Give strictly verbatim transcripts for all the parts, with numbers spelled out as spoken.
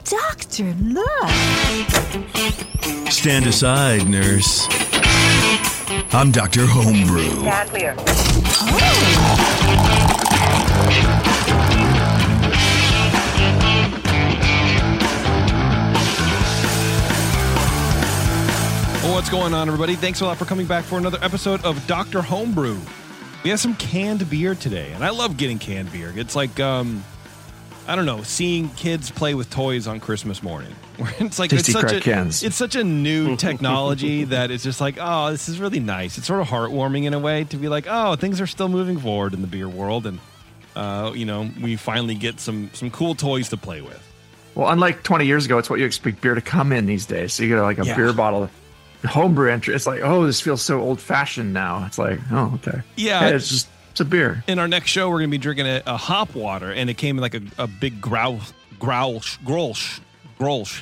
Doctor, look. Stand aside, nurse. I'm Doctor Homebrew. Stand clear. Well, what's going on, everybody? Thanks a lot for coming back for another episode of Doctor Homebrew. We have some canned beer today, and I love getting canned beer. It's like, um, I don't know, seeing kids play with toys on Christmas morning. It's like it's such, a, cans. it's such a new technology that it's just like, oh, this is really nice. It's sort of heartwarming in a way to be like, oh, things are still moving forward in the beer world, and uh, you know, we finally get some some cool toys to play with. Well, unlike twenty years ago, it's what you expect beer to come in these days. So you get like a Yeah. beer bottle. Homebrew entry. It's like, oh, this feels so old fashioned now. It's like, oh, okay. Yeah. Hey, it's just, it's a beer. In our next show, we're going to be drinking a, a hop water, and it came in like a, a big growl, growl, grolsch, grolsch,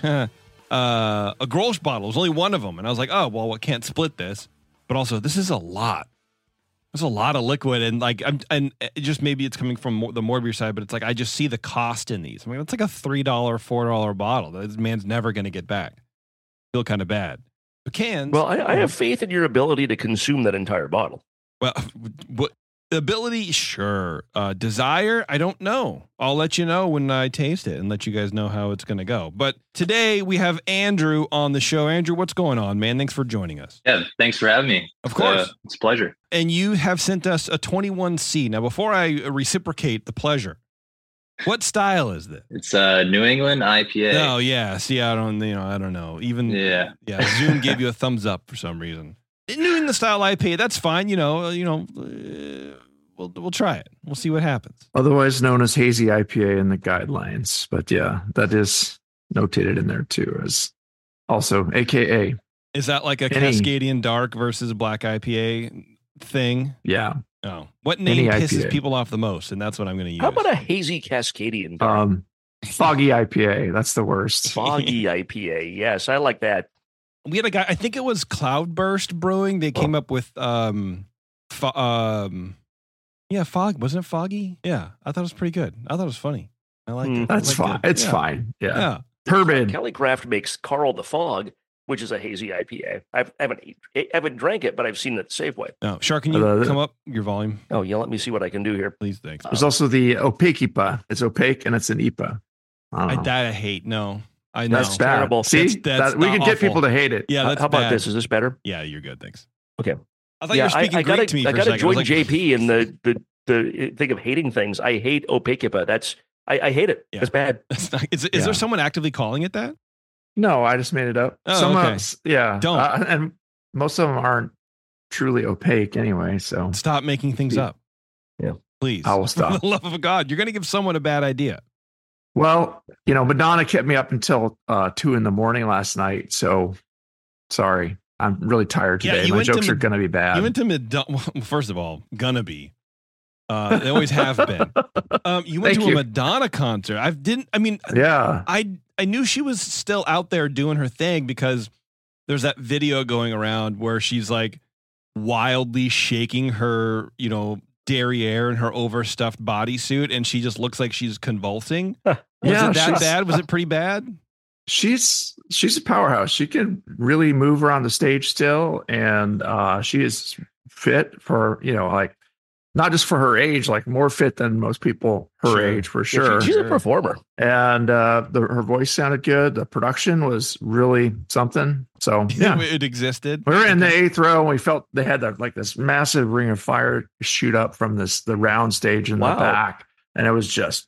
uh, a grolsch bottle. It was only one of them. And I was like, oh, well, I can't split this. But also, this is a lot. There's a lot of liquid. And like, I'm, and it just maybe it's coming from the more beer side, but it's like, I just see the cost in these. I mean, it's like a three dollars, four dollars bottle. This man's never going to get back. I feel kind of bad. But cans. Well, I, I have faith in your ability to consume that entire bottle. Well, what ability? Sure. Uh, desire? I don't know. I'll let you know when I taste it and let you guys know how it's going to go. But today we have Andrew on the show. Andrew, what's going on, man? Thanks for joining us. Yeah, thanks for having me. Of course. Uh, it's a pleasure. And you have sent us a twenty-one C. Now, before I reciprocate the pleasure, what style is this? It's a New England I P A. Oh, yeah. See, I don't, you know, I don't know. Even, Yeah. yeah, Zoom gave you a thumbs up for some reason. New England style I P A, that's fine. You know, you know, uh, we'll we'll try it. We'll see what happens. Otherwise known as hazy I P A in the guidelines. But yeah, that is notated in there too as also A K A. Is that like a Any- Cascadian Dark versus Black I P A thing? Yeah. Oh, what name Any pisses I P A. people off the most? And that's what I'm going to use. How about a hazy Cascadian? Um, foggy I P A. That's the worst. Foggy I P A? Yes, I like that. We had a guy, I think it was Cloudburst Brewing. They came up with, um, fo- um, yeah, fog. Wasn't it foggy? Yeah, I thought it was pretty good. I thut it was funny. I like Mm. it. I That's liked fine. it. It's Yeah. fine. Yeah. Yeah. Turbid. Kelly Craft makes Carl the Fog, which is a hazy I P A. I've, I haven't I haven't drank it, but I've seen it at Safeway. No, Shark, can you Uh, come up your volume, Oh, yeah. Let me see what I can do here. please? Thanks. There's also the opaque I P A. It's opaque and it's an I P A. I don't I, know. that I hate. No, I know. That's bad. terrible. See, That's- that's that, we not can get awful. people to hate it. Yeah, How- that's How about bad. this? Is this better? Yeah, you're good. Thanks. Okay. I thought yeah, you were speaking I, I Greek gotta, to me I for a gotta second. join I was J like, P in the the the thing of hating things. I hate opaque I P A. That's I, I hate it. Yeah. It's bad. That's not- is is Yeah. there someone actively calling it that? No, I just made it up. Oh, Some okay. of- yeah. Don't. Uh, and most of them aren't truly opaque anyway. So Stop making things Yeah. up. Yeah. Please. I will stop. For the love of God, you're going to give someone a bad idea. Well, you know, Madonna kept me up until uh, two in the morning last night. So sorry, I'm really tired Yeah, today. you My went to jokes are Mad- going to be bad. You went to Madonna. Well, first of all, gonna be. Uh, they always have been. Um, you went Thank to you. a Madonna concert. I didn't. I mean, yeah, I I knew she was still out there doing her thing because there's that video going around where she's like wildly shaking her, you know, derriere in her overstuffed bodysuit, and she just looks like she's convulsing. Was Yeah, it that she's- bad? Was it pretty bad? she's she's a powerhouse. She can really move around the stage still, and uh, she is fit for you know like not just for her age, like more fit than most people her Sure. age for Yeah, she- sure. she's a performer. and uh, the, her voice sounded good. The production was really something. So yeah, It existed. we were in the eighth row and we felt they had that, like this massive ring of fire shoot up from this the round stage in Wow. the back, and it was just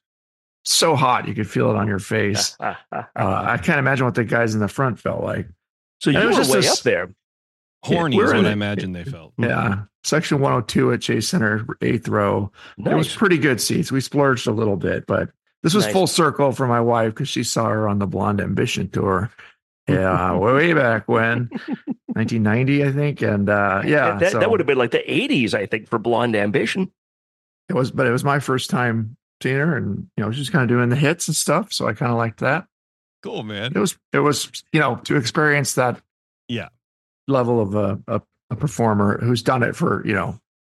so hot you could feel it on your face. uh, I can't imagine what the guys in the front felt like. so you it were was just way this- up there. Horny we're is in what it. I imagine they felt. Yeah, section one oh two at Chase Center, eighth row. It was Nice. pretty good seats. We splurged a little bit, but this was Nice. full circle for my wife because she saw her on the Blonde Ambition tour. Yeah, way back when, nineteen ninety, I think. And uh, yeah, that, so that would have been like the eighties, I think, for Blonde Ambition. it was, but it was my first time seeing her, and you know, she's kind of doing the hits and stuff. So I kind of liked that. Cool, man. It was, it was, you know, to experience that, Yeah. level of a, a, a performer who's done it for you know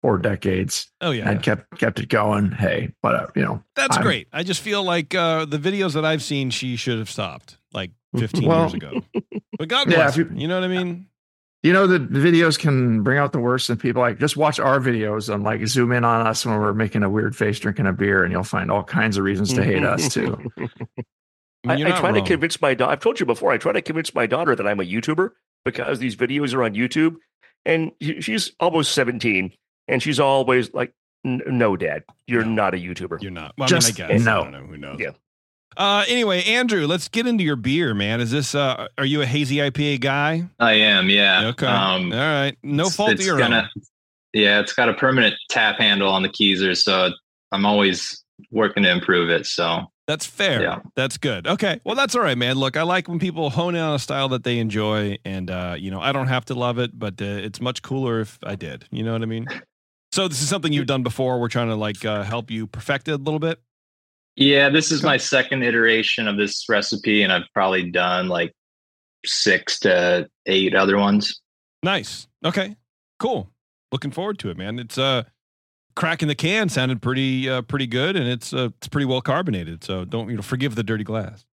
four decades. Oh yeah, and kept kept it going. Hey, but you know, that's I'm, great. I just feel like uh, the videos that I've seen, she should have stopped like fifteen Well, years ago. But God yeah, bless if her. you- You know what I mean? You know, the, the videos can bring out the worst in people. Like, just watch our videos and like zoom in on us when we're making a weird face drinking a beer, and you'll find all kinds of reasons to hate us too. I, mean, I, you're I not try to wrong. convince my daughter. I've told you before. I try to convince my daughter that I'm a YouTuber because these videos are on YouTube, and she- she's almost seventeen, and she's always like, "N- "No, Dad, you're No. not a YouTuber." You're not. Well, Just I mean, I guess. no. I don't know. Who knows? Yeah. Uh, anyway, Andrew, let's get into your beer, man. Is this? Uh, are you a hazy I P A guy? I am, yeah. Okay. Um, All right. No it's- fault of it's your gonna, own. Yeah, it's got a permanent tap handle on the keezer, so I'm always working to improve it. So That's fair. Yeah. That's good. Okay. Well, that's all right, man. Look, I like when people hone in on a style that they enjoy, and uh, you know, I don't have to love it, but uh, it's much cooler if I did. You know what I mean? So this is something you've done before. We're trying to like uh, help you perfect it a little bit. yeah, this is my second iteration of this recipe, and I've probably done like six to eight other ones. Nice. Okay. Cool. Looking forward to it, man. It's uh cracking the can sounded pretty uh, pretty good, and it's uh, it's pretty well carbonated. So don't you know forgive the dirty glass.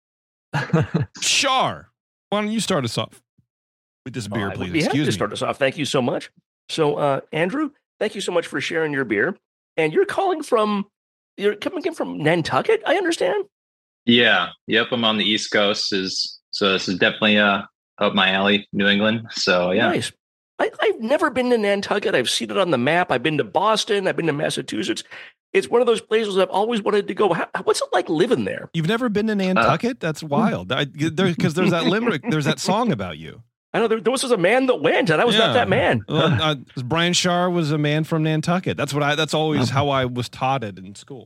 Shar, why don't you start us off with this beer, I would please? be happy Excuse to me. start us off. Thank you so much. So, uh, Andrew, thank you so much for sharing your beer. And you're calling from, you're coming in from Nantucket, I understand. Yeah, yep. I'm on the East Coast, is so this is definitely uh up my alley, New England. So yeah, Nice. I, I've never been to Nantucket. I've seen it on the map. I've been to Boston. I've been to Massachusetts. It's one of those places I've always wanted to go. How, what's it like living there? You've never been to Nantucket? That's wild. Because there, 'cause there's that limerick, there's that song about you. I know there, there was a man that went, and I was Yeah. not that man. Well, uh, Brian Shar was a man from Nantucket. That's what I. That's always how I was taught it in school.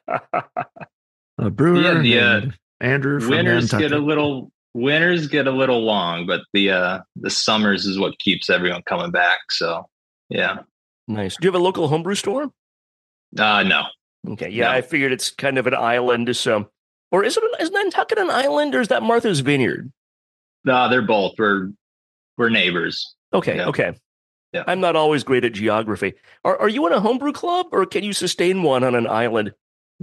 A brewer Yeah, the, uh, named Andrew from winters Nantucket. get a little winters get a little long, but the uh the summers is what keeps everyone coming back. So yeah, Nice. Do you have a local homebrew store? uh no, Okay. Yeah, No. I figured it's kind of an island. So, or is it? Is Nantucket an island, or is that Martha's Vineyard? no, they're both. We're we're neighbors. Okay. Yeah. Okay. Yeah. I'm not always great at geography. Are Are you in a homebrew club, or can you sustain one on an island?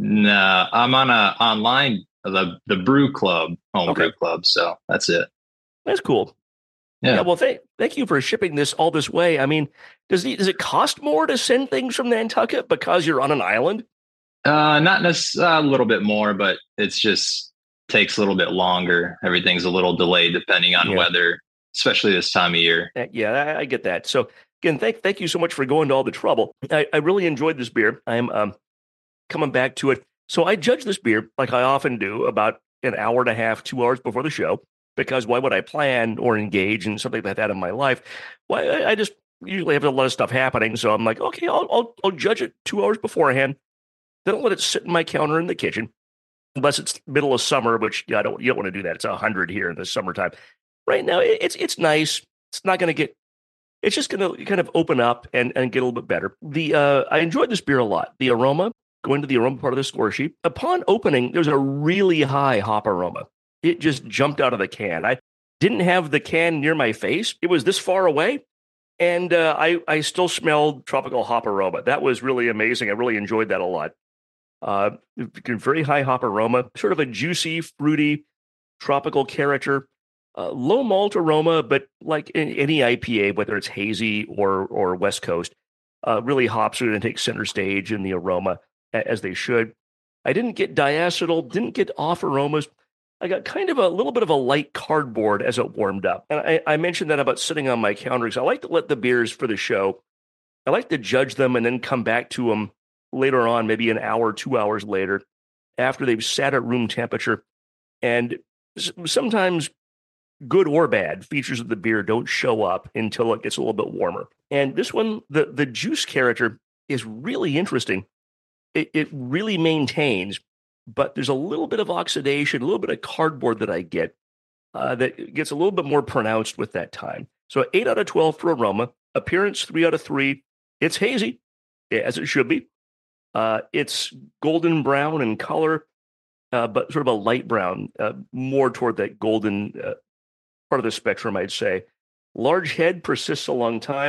No, I'm on a online the the Brew Club homebrew Okay. club. So that's it. That's cool. Yeah. Yeah. Well, thank thank you for shipping this all this way. I mean, does the, does it cost more to send things from Nantucket because you're on an island? Uh, not necessarily a little bit more, but it's just takes a little bit longer. Everything's a little delayed depending on Yeah. weather, especially this time of year. Uh, Yeah, I, I get that. So again, thank thank you so much for going to all the trouble. I, I really enjoyed this beer. I'm um, coming back to it. So I judge this beer like I often do about an hour and a half, two hours before the show, because why would I plan or engage in something like that in my life? Why I, I just usually have a lot of stuff happening. So I'm like, okay, I'll, I'll I'll judge it two hours beforehand. Then I'll let it sit in my counter in the kitchen, unless it's middle of summer, which yeah, I don't you don't want to do that. It's a hundred here in the summertime. Right now, it, it's it's nice. It's not going to get. It's just going to kind of open up and, and get a little bit better. The uh, I enjoyed this beer a lot. The aroma, going to the aroma part of the score sheet. Upon opening, there's a really high hop aroma. It just jumped out of the can. I didn't have the can near my face. It was this far away, and uh, I I still smelled tropical hop aroma. That was really amazing. I really enjoyed that a lot. Uh, very high hop aroma, sort of a juicy, fruity, tropical character. Uh, low malt aroma, but like in any I P A, whether it's hazy or or West Coast, uh, really hops are going to take center stage in the aroma a- as they should. I didn't get diacetyl, didn't get off aromas. I got kind of a little bit of a light cardboard as it warmed up. And I, I mentioned that about sitting on my counter because I like to let the beers for the show. I like to judge them and then come back to them later on, maybe an hour, two hours later, after they've sat at room temperature. And s- sometimes good or bad features of the beer don't show up until it gets a little bit warmer. And this one, the, the juice character is really interesting. It, it really maintains, but there's a little bit of oxidation, a little bit of cardboard that I get uh, that gets a little bit more pronounced with that time. So eight out of twelve for aroma, appearance three out of three. It's hazy, as it should be. Uh, it's golden brown in color, uh, but sort of a light brown, uh, more toward that golden uh, part of the spectrum, I'd say. Large head persists a long time.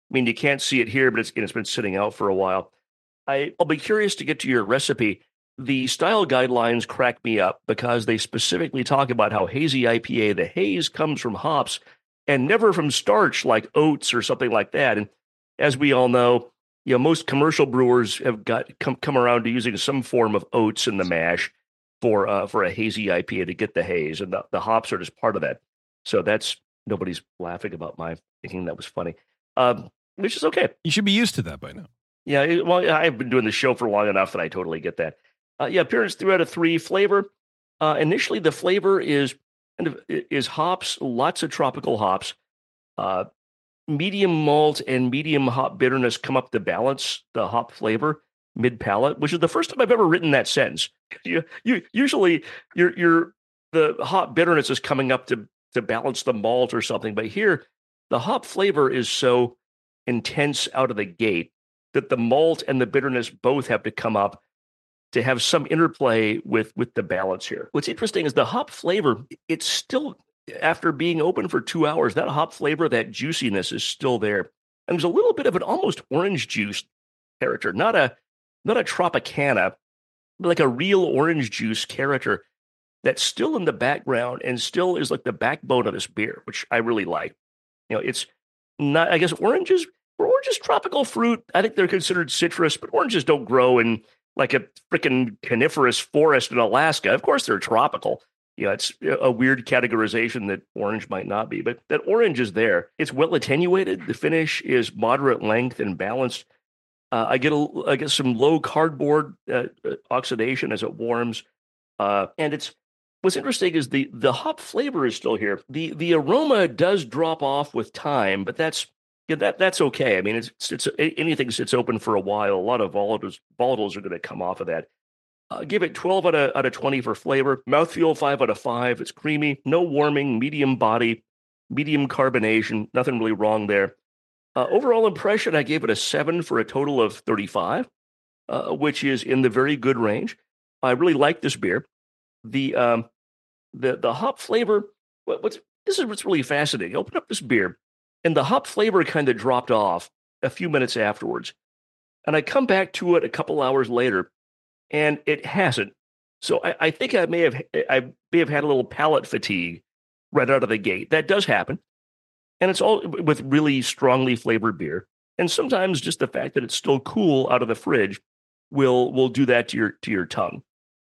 mean, you can't see it here, but it's, it's been sitting out for a while. I, I'll be curious to get to your recipe. The style guidelines crack me up because they specifically talk about how hazy I P A, the haze comes from hops and never from starch like oats or something like that. And as we all know, you know, most commercial brewers have got come, come around to using some form of oats in the mash for uh, for a hazy I P A to get the haze, and the, the hops are just part of that. So that's nobody's laughing about my thinking that was funny, um, which is okay. You should be used to that by now. Yeah, it- well, I've been doing the show for long enough that I totally get that. Uh, yeah, appearance three out of three. Flavor. Uh, initially, the flavor is kind of is hops, lots of tropical hops. Uh, medium malt and medium hop bitterness come up to balance the hop flavor mid palate, which is the first time I've ever written that sentence. You, you usually your your the hop bitterness is coming up to to balance the malt or something, but here the hop flavor is so intense out of the gate that the malt and the bitterness both have to come up to have some interplay with with the balance here. What's interesting is the hop flavor, it's still, after being open for two hours, that hop flavor, that juiciness is still there. And there's a little bit of an almost orange juice character, not a not a Tropicana, but like a real orange juice character that's still in the background and still is like the backbone of this beer, which I really like. You know, it's not, I guess oranges, oranges tropical fruit. I think they're considered citrus, but oranges don't grow in like a freaking coniferous forest in Alaska. Of course, they're tropical. You know, it's a weird categorization that orange might not be, but that orange is there. It's well attenuated. The finish is moderate length and balanced. Uh, I get a, I get some low cardboard uh, oxidation as it warms, uh, and it's what's interesting is the the hop flavor is still here. the The aroma does drop off with time, but that's yeah, that that's okay. I mean, it's it's anything sits open for a while. A lot of volatiles volatiles are going to come off of that. Uh, give it twelve out of out of twenty for flavor. Mouthfeel five out of five. It's creamy, no warming, medium body, medium carbonation. Nothing really wrong there. Uh, overall impression, I gave it a seven for a total of thirty-five, uh, which is in the very good range. I really like this beer. The um, the the hop flavor. What, what's this is what's really fascinating. Open up this beer, and the hop flavor kind of dropped off a few minutes afterwards, and I come back to it a couple hours later, and it hasn't. So I, I think I may have I may have had a little palate fatigue right out of the gate. That does happen. And it's all with really strongly flavored beer. And sometimes just the fact that it's still cool out of the fridge will will do that to your to your tongue.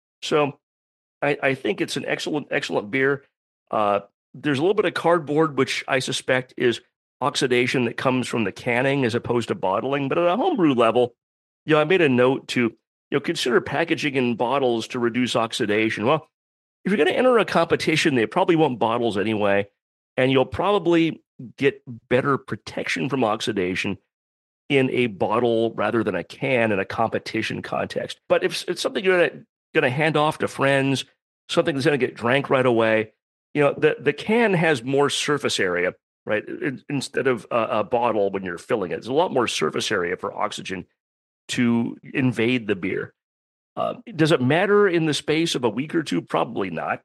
So I, I think it's an excellent, excellent beer. Uh, there's a little bit of cardboard, which I suspect is oxidation that comes from the canning as opposed to bottling. But at a homebrew level, you know, I made a note to, you know, consider packaging in bottles to reduce oxidation. Well, if you're going to enter a competition, they probably want bottles anyway, and you'll probably get better protection from oxidation in a bottle rather than a can in a competition context. But if it's something you're going to going to hand off to friends, something that's going to get drank right away, you know, the, the can has more surface area, right? In, instead of a, a bottle when you're filling it, there's a lot more surface area for oxygen to invade the beer. Uh, does it matter in the space of a week or two? Probably not.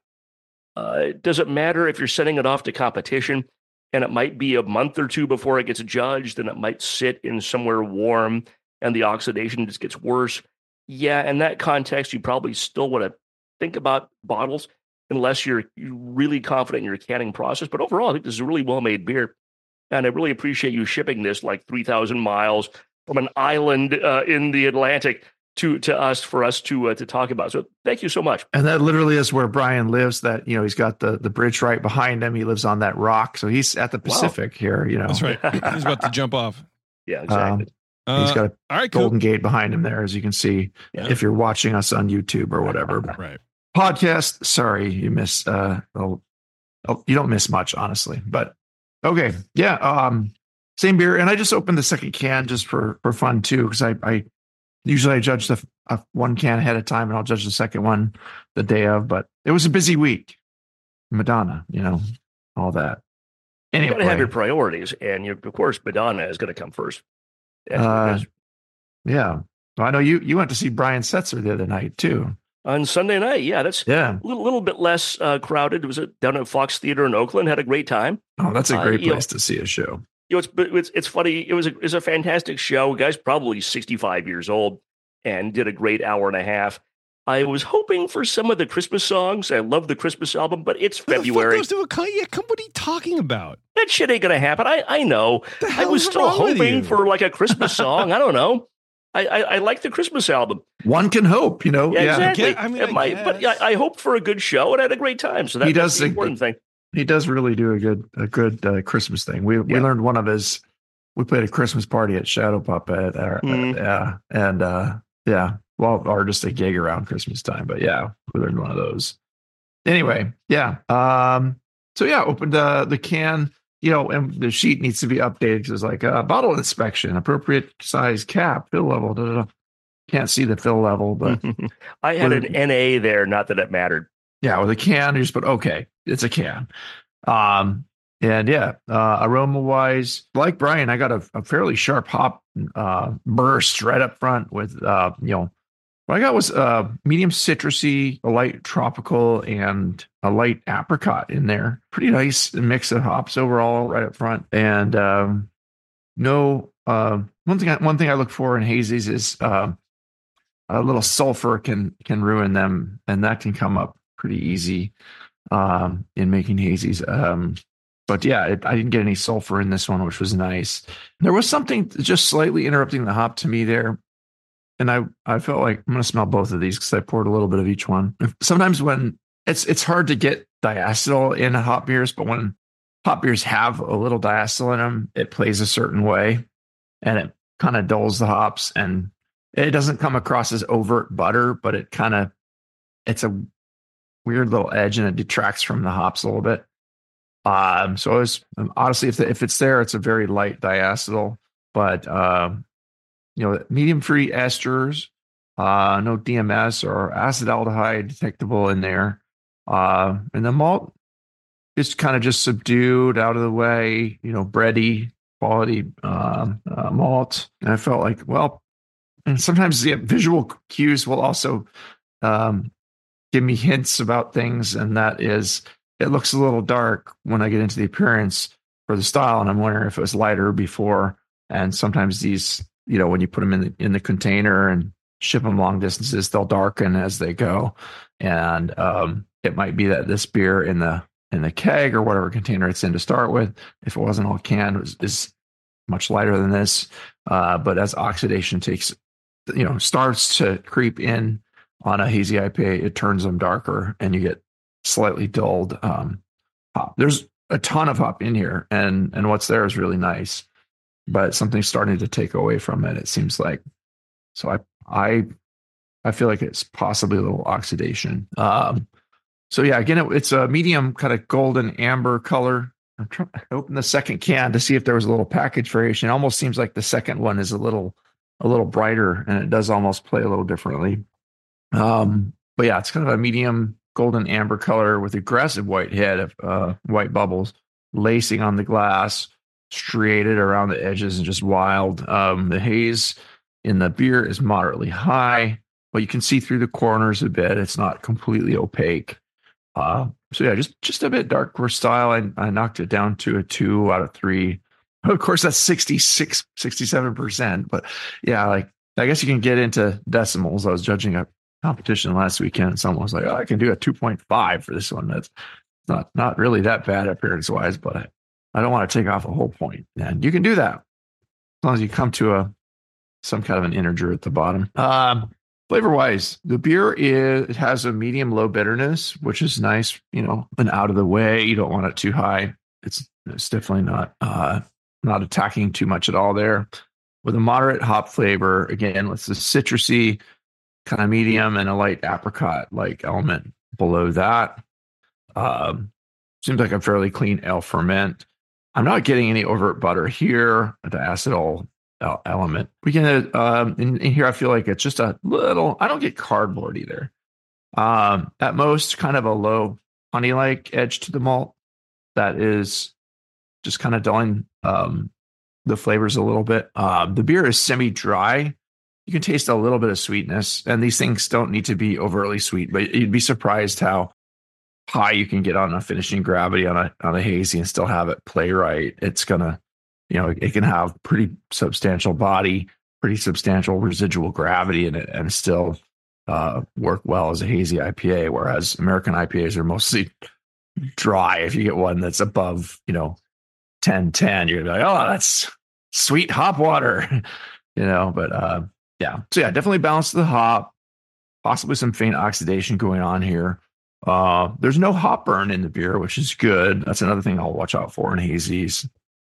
Uh, does it matter if you're sending it off to competition and it might be a month or two before it gets judged and it might sit in somewhere warm and the oxidation just gets worse? Yeah, in that context, you probably still want to think about bottles unless you're really confident in your canning process. But overall, I think this is a really well-made beer. And I really appreciate you shipping this like three thousand miles from an island uh, in the Atlantic to to us for us to uh, to talk about. So thank you so much. And that literally is where Brian lives. That, you know, he's got the the bridge right behind him. He lives on that rock, so he's at the Pacific wow. here. You know, that's right. He's about to jump off. Yeah, exactly. Um, he's got a uh, all right, Golden cool. Gate behind him there, as you can see, yeah. if you're watching us on YouTube or whatever. Right. Podcast. Sorry, you miss. Uh, oh, oh, you don't miss much, honestly. But okay, yeah. Um, same beer, and I just opened the second can just for for fun too, because I I. Usually I judge the uh, one can ahead of time, and I'll judge the second one the day of. But it was a busy week. Madonna, you know, all that. Anyway, you got to have your priorities, and you, of course, Madonna is going to come first. Uh, yeah, well, I know you. You went to see Brian Setzer the other night too. On Sunday night, yeah, that's yeah. a little, little bit less uh, crowded. It was down at Fox Theater in Oakland. Had a great time. Oh, that's a great uh, place know, to see a show. you know, it's it's it's funny. It was a, it was a fantastic show. The guy's probably sixty-five years old and did a great hour and a half. I was hoping for some of the Christmas songs. I love the Christmas album, but it's Who the February. fuck goes to a con- yeah, come, what are you talking about? That shit ain't gonna happen. I I know. The I hell was is still wrong with hoping you? for like a Christmas song. I don't know. I, I I like the Christmas album. One can hope, you know. Yeah, Yeah, exactly. I mean, It I might- but guess. I, I hoped for a good show and I had a great time. So that, He that's does the a- important thing. he does really do a good a good uh, Christmas thing. We we Yeah. learned one of his. We played a Christmas party at Shadow Puppet, uh, Mm. yeah, and uh, yeah, well, or just a gig around Christmas time. But yeah, we learned one of those. Anyway, yeah. Um, so yeah, opened uh, the can. You know, and the sheet needs to be updated because it's like uh, bottle inspection, appropriate size cap, fill level. Da, da, da. Can't see the fill level, but I had Well, an N A there, not that it mattered. yeah, with a can, you just put okay, it's a can. Um, and yeah, uh, aroma wise, like Brian, I got a, a fairly sharp hop uh, burst right up front with uh, you know, what I got was uh, medium citrusy, a light tropical, and a light apricot in there. Pretty nice mix of hops overall, right up front. And um, no, uh, one thing I, one thing I look for in hazies is uh, a little sulfur can can ruin them, and that can come up pretty easy um, in making hazies. Um, but yeah, it, I didn't get any sulfur in this one, which was nice. There was something just slightly interrupting the hop to me there. And I, I felt like I'm going to smell both of these because I poured a little bit of each one. Sometimes when it's it's hard to get diacetyl in hop beers, but when hop beers have a little diacetyl in them, it plays a certain way and it kind of dulls the hops. And it doesn't come across as overt butter, but it kind of, it's a weird little edge and it detracts from the hops a little bit. Um, so it was um, honestly, if the, if it's there, it's a very light diacetyl, but um, you know, medium free esters, uh, no D M S or acetaldehyde detectable in there. Uh, and the malt is kind of just subdued out of the way, you know, bready quality um, uh, malt. And I felt like, well, and sometimes the visual cues will also um, give me hints about things. And that is, it looks a little dark when I get into the appearance for the style. And I'm wondering if it was lighter before. And sometimes these, you know, when you put them in the, in the container and ship them long distances, they'll darken as they go. And um, it might be that this beer in the in the keg or whatever container it's in to start with, if it wasn't all canned, was, is much lighter than this. Uh, but as oxidation takes, you know, starts to creep in on a hazy I P A, it turns them darker and you get slightly dulled um, hop. There's a ton of hop in here, and and what's there is really nice. But something's starting to take away from it, it seems like. So I I I feel like it's possibly a little oxidation. Um, so yeah, again, it, it's a medium kind of golden amber color. I'm trying to open the second can to see if there was a little package variation. It almost seems like the second one is a little a little brighter, and it does almost play a little differently. Um, but yeah, it's kind of a medium golden amber color with aggressive white head of uh, white bubbles lacing on the glass, striated around the edges and just wild. Um, the haze in the beer is moderately high, but you can see through the corners a bit. It's not completely opaque. Uh, so yeah, just just a bit darker style. I, I knocked it down to a two out of three. Of course, that's sixty-six, sixty-seven percent. But yeah, like I guess you can get into decimals. I was judging a competition last weekend, and someone was like, "Oh, I can do a two point five for this one." That's not not really that bad appearance wise, but I, I don't want to take off a whole point. And you can do that as long as you come to a some kind of an integer at the bottom. Um, flavor wise, the beer is it has a medium low bitterness, which is nice. You know, and out of the way. You don't want it too high. It's it's definitely not uh, not attacking too much at all there. With a moderate hop flavor, again, with the citrusy kind of medium and a light apricot like element below that. Um, seems like a fairly clean ale ferment. I'm not getting any overt butter here, the acetal element. We can, um, in, in here, I feel like it's just a little, I don't get cardboard either. Um, at most, kind of a low honey-like edge to the malt that is just kind of dulling um, the flavors a little bit. Um, the beer is semi-dry. You can taste a little bit of sweetness, and these things don't need to be overtly sweet, but you'd be surprised how high you can get on a finishing gravity on a on a hazy and still have it play right. It's gonna you know, it can have pretty substantial body, pretty substantial residual gravity in it, and still uh, work well as a hazy I P A. Whereas American I P As are mostly dry. If you get one that's above, you know, ten ten, you're gonna be like, oh, that's sweet hop water, you know. But uh, yeah, so yeah, definitely balance the hop. Possibly some faint oxidation going on here. Uh, there's no hop burn in the beer, which is good. That's another thing I'll watch out for in hazies.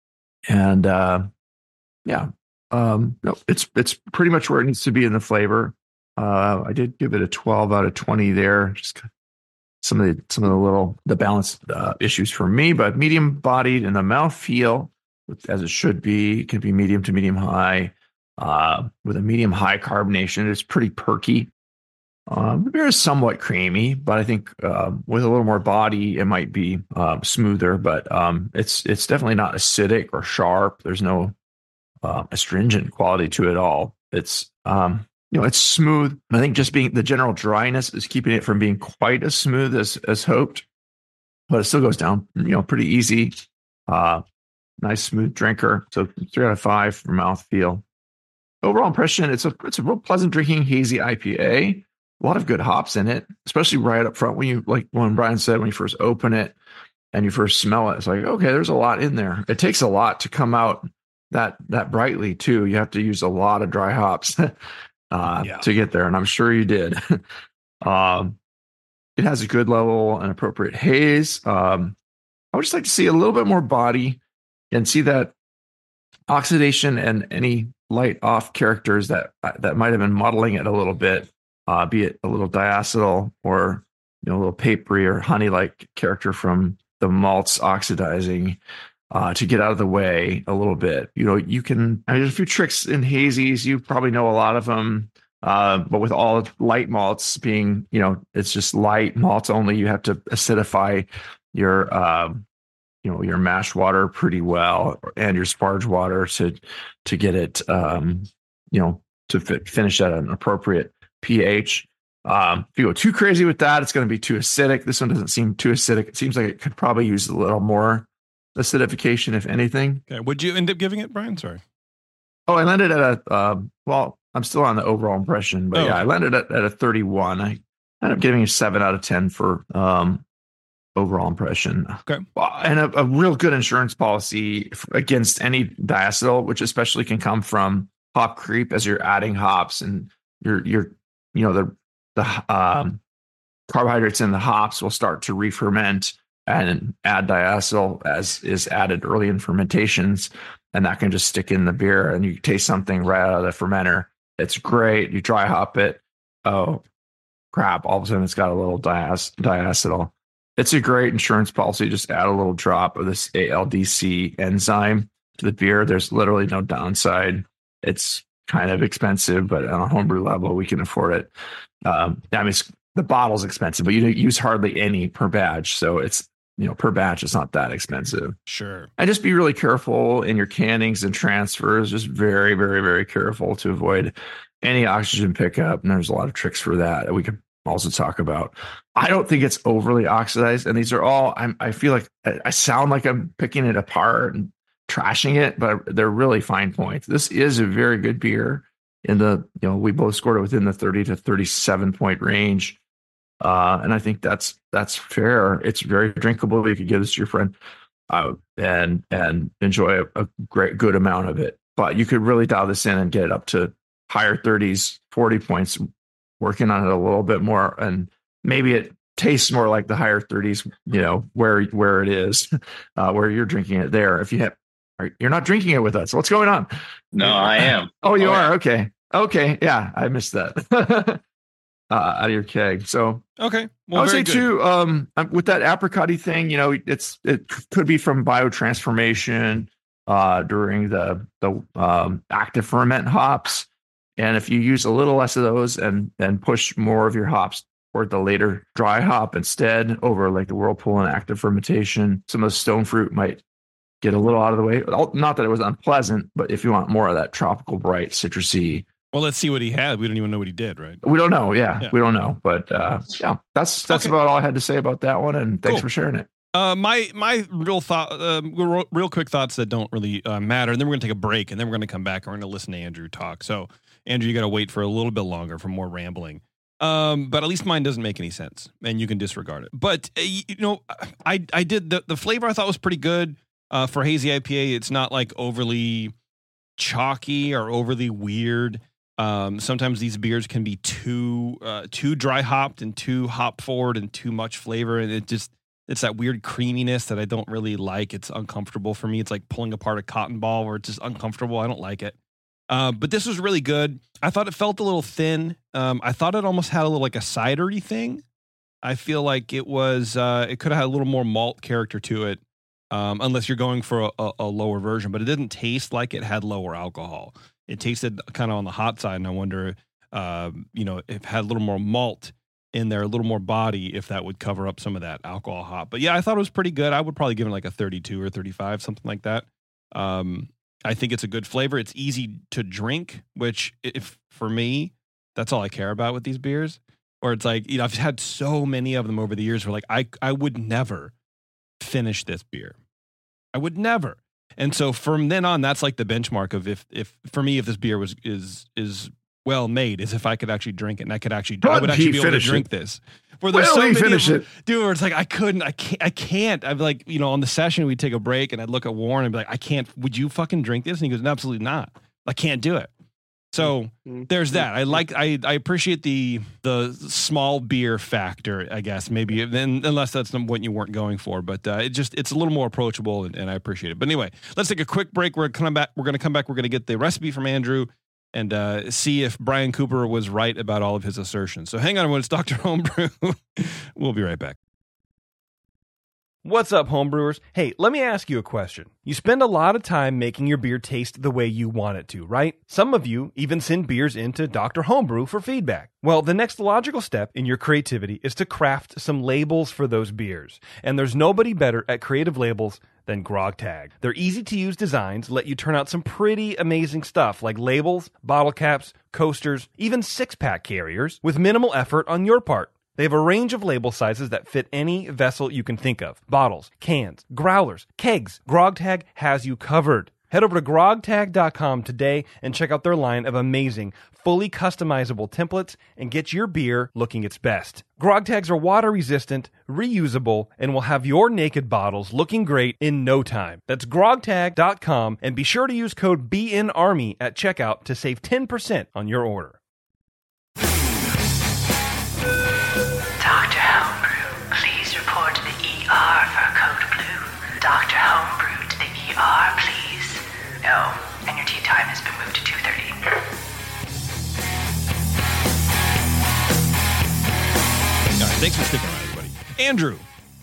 And uh, yeah, um, no, it's it's pretty much where it needs to be in the flavor. Uh, I did give it a twelve out of twenty there. Just some of the some of the little the balance uh, issues for me, but medium bodied in the mouthfeel, as it should be. It can be medium to medium high uh, with a medium high carbonation. It's pretty perky. Um, the beer is somewhat creamy, but I think uh, with a little more body, it might be uh, smoother. But um, it's it's definitely not acidic or sharp. There's no uh, astringent quality to it at all. It's um, you know, it's smooth. I think just being the general dryness is keeping it from being quite as smooth as as hoped, but it still goes down, you know, pretty easy. Uh, nice smooth drinker. So three out of five for mouthfeel. Overall impression: it's a it's a real pleasant drinking hazy I P A. A lot of good hops in it, especially right up front when you, like when Brian said, when you first open it and you first smell it, it's like, okay, there's a lot in there. It takes a lot to come out that that brightly too. You have to use a lot of dry hops uh, yeah. to get there, and I'm sure you did. um, it has a good level and appropriate haze. Um, I would just like to see a little bit more body and see that oxidation and any light off characters that that might have been muddling it a little bit. Uh, be it a little diacetyl or, you know, a little papery or honey-like character from the malts oxidizing uh, to get out of the way a little bit. You know, you can, I mean, there's a few tricks in hazies. You probably know a lot of them, uh, but with all light malts being, you know, it's just light malts only. You have to acidify your, uh, you know, your mash water pretty well and your sparge water to, to get it, um, you know, to fit, finish at an appropriate pH. Um, if you go too crazy with that, it's going to be too acidic. This one doesn't seem too acidic. It seems like it could probably use a little more acidification, if anything. Okay. Would you end up giving it, Brian? Sorry. Oh, I landed at a, uh, well, I'm still on the overall impression, but oh, yeah, okay. I landed at, at a thirty-one. I ended up giving a seven out of ten for um, overall impression. Okay. And a, a real good insurance policy against any diacetyl, which especially can come from hop creep as you're adding hops and you're, you're, you know, the the um, carbohydrates in the hops will start to re-ferment and add diacetyl as is added early in fermentations, and that can just stick in the beer and you taste something right out of the fermenter. It's great. You dry hop it. Oh, crap. All of a sudden it's got a little diac- diacetyl. It's a great insurance policy. Just add a little drop of this A L D C enzyme to the beer. There's literally no downside. It's kind of expensive, but on a homebrew level, we can afford it. Um, I mean, it's, the bottle's expensive, but you don't use hardly any per batch. So it's, you know, per batch, it's not that expensive. Sure. And just be really careful in your cannings and transfers. Just very, very, very careful to avoid any oxygen pickup. And there's a lot of tricks for that that we could also talk about. I don't think it's overly oxidized. And these are all, I'm, I feel like I, I sound like I'm picking it apart and trashing it, but they're really fine points. This is a very good beer in the, you know, we both scored it within the thirty to thirty-seven point range. Uh, and I think that's, that's fair. It's very drinkable. You could give this to your friend uh, and, and enjoy a, a great, good amount of it, but you could really dial this in and get it up to higher thirties, forty points, working on it a little bit more. And maybe it tastes more like the higher thirties, you know, where, where it is, uh, where you're drinking it there. If you have, you're not drinking it with us. What's going on? No, I am. Oh, you oh, are? yeah. Okay. Okay. Yeah, I missed that. uh, out of your keg. So, okay. Well, I would say good. too, um, with that apricot-y thing, you know, it's, it could be from biotransformation uh, during the, the um, active ferment hops. And if you use a little less of those and, and push more of your hops toward the later dry hop instead over like the whirlpool and active fermentation, some of the stone fruit might get a little out of the way. Not that it was unpleasant, but if you want more of that tropical, bright, citrusy. Well, let's see what he had. We don't even know what he did, right? We don't know. Yeah, yeah. we don't know. But uh, yeah, that's that's okay. about all I had to say about that one. And thanks cool. for sharing it. Uh, my my real thought, uh, real, real quick thoughts that don't really uh, matter, and then we're gonna take a break, and then we're gonna come back and we're gonna listen to Andrew talk. So, Andrew, you got to wait for a little bit longer for more rambling. Um, but at least mine doesn't make any sense, and you can disregard it. But uh, you know, I I did the the flavor I thought was pretty good uh, for hazy I P A. It's not like overly chalky or overly weird. Um, sometimes these beers can be too uh, too dry hopped and too hop forward and too much flavor, and it just it's that weird creaminess that I don't really like. It's uncomfortable for me. It's like pulling apart a cotton ball where it's just uncomfortable. I don't like it. Uh, but this was really good. I thought it felt a little thin. Um, I thought it almost had a little like a cidery thing. I feel like it was uh, it could have had a little more malt character to it, um, unless you're going for a, a, a lower version. But it didn't taste like it had lower alcohol. It tasted kind of on the hot side, and I wonder, uh, you know, if it had a little more malt in there, a little more body, if that would cover up some of that alcohol hop. But yeah, I thought it was pretty good. I would probably give it like a thirty-two or thirty-five, something like that. Um, I think it's a good flavor. It's easy to drink, which if for me, that's all I care about with these beers. Or it's like, you know, I've had so many of them over the years where like, I, I would never finish this beer. I would never. And so from then on, that's like the benchmark of if, if for me, if this beer was, is, is well made, is if I could actually drink it and I could actually, I would actually be able to drink this. Where there's so many finish it, dude. Where it's like I couldn't, I can't, I can't. I'd like, you know, on the session we'd take a break and I'd look at Warren and be like, I can't. Would you fucking drink this? And he goes, no, absolutely not. I can't do it. So there's that. I like, I, I appreciate the the small beer factor. I guess maybe then unless that's what you weren't going for, but uh, it just it's a little more approachable and, and I appreciate it. But anyway, let's take a quick break. We're coming back. We're going to come back. We're going to get the recipe from Andrew. And uh, see if Brian Cooper was right about all of his assertions. So hang on when it's Doctor Homebrew. We'll be right back. What's up, homebrewers? Hey, let me ask you a question. You spend a lot of time making your beer taste the way you want it to, right? Some of you even send beers into Doctor Homebrew for feedback. Well, the next logical step in your creativity is to craft some labels for those beers. And there's nobody better at creative labels than GrogTag. Their easy-to-use designs let you turn out some pretty amazing stuff like labels, bottle caps, coasters, even six-pack carriers with minimal effort on your part. They have a range of label sizes that fit any vessel you can think of. Bottles, cans, growlers, kegs. GrogTag has you covered. Head over to grog tag dot com today and check out their line of amazing, fully customizable templates and get your beer looking its best. GrogTags are water-resistant, reusable, and will have your naked bottles looking great in no time. That's grog tag dot com, and be sure to use code B N Army at checkout to save ten percent on your order. Doctor Homebrew, please report to the E R for code blue. Doctor Homebrew to the E R, please. No, and your tea time has been moved to two thirty. All right, thanks for sticking around, everybody. Andrew,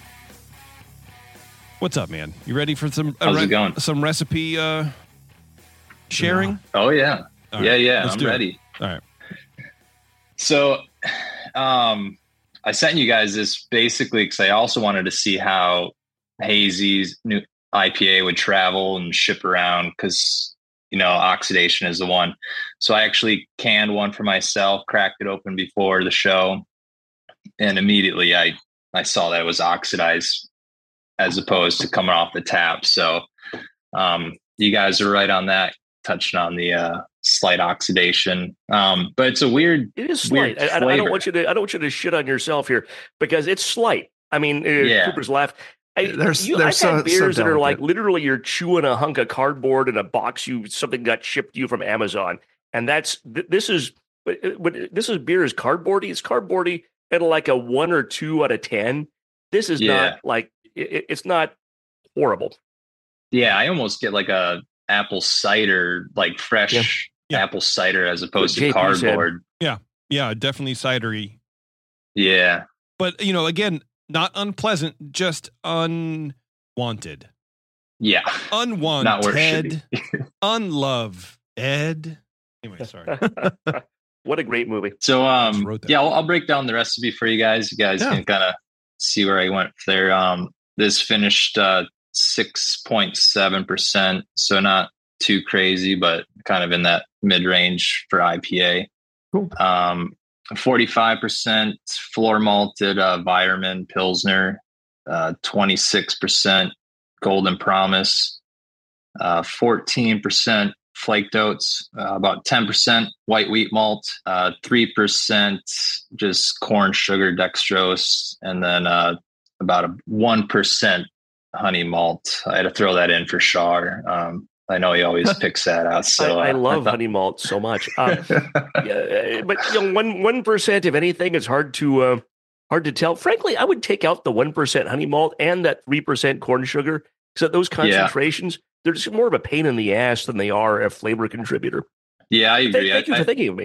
what's up, man? You ready for some uh, How's re- it going? some recipe uh, sharing? Oh yeah, All yeah, right, yeah. let's I'm do it. ready. All right. So, um, I sent you guys this basically because I also wanted to see how Hazy's new I P A would travel and ship around because, you know, oxidation is the one. So I actually canned one for myself, cracked it open before the show, and immediately I, I saw that it was oxidized as opposed to coming off the tap. So um, you guys are right on that, touching on the uh, slight oxidation. Um, but it's a weird, It is weird slight. I, I flavor. don't want you to. I don't want you to shit on yourself here because it's slight. I mean, uh, Yeah. Cooper's laugh. I, There's- you, they're I've so- had so beers that are like delicate. literally you're chewing a hunk of cardboard in a box. You something got shipped to you from Amazon, and that's th- this is. But, but this is beer is cardboardy. It's cardboardy at like a one or two out of ten. This is Yeah. not like it, it's not horrible. Yeah, I almost get like a apple cider, like fresh Yeah. Yeah. apple cider as opposed What to J P said. cardboard. Yeah, definitely cidery. Yeah. But, you know, again, not unpleasant, just unwanted. Yeah. Unwanted. Not where it should Unlove. Ed. Anyway, sorry. What a great movie. So, just um, wrote that. yeah, I'll, I'll break down the recipe for you guys. You guys Yeah. can kind of see where I went there. Um, this finished uh, six point seven percent. So not too crazy, but kind of in that mid range for I P A. Cool. Um, forty-five percent floor malted uh, Weirmann Pilsner. uh, twenty-six percent Golden Promise, uh, fourteen percent flaked oats, uh, about ten percent white wheat malt, uh, three percent just corn sugar dextrose, and then uh, about a one percent honey malt. I had to throw that in for Shar. Um, I know he always picks that out. So I, I uh, love I thought- honey malt so much. Um, yeah, but you know, one one percent of anything is hard to uh, hard to tell. Frankly, I would take out the one percent honey malt and that three percent corn sugar, because at those concentrations, yeah. they're just more of a pain in the ass than they are a flavor contributor. Yeah, I agree. Thank, thank you I, for I, thinking of me.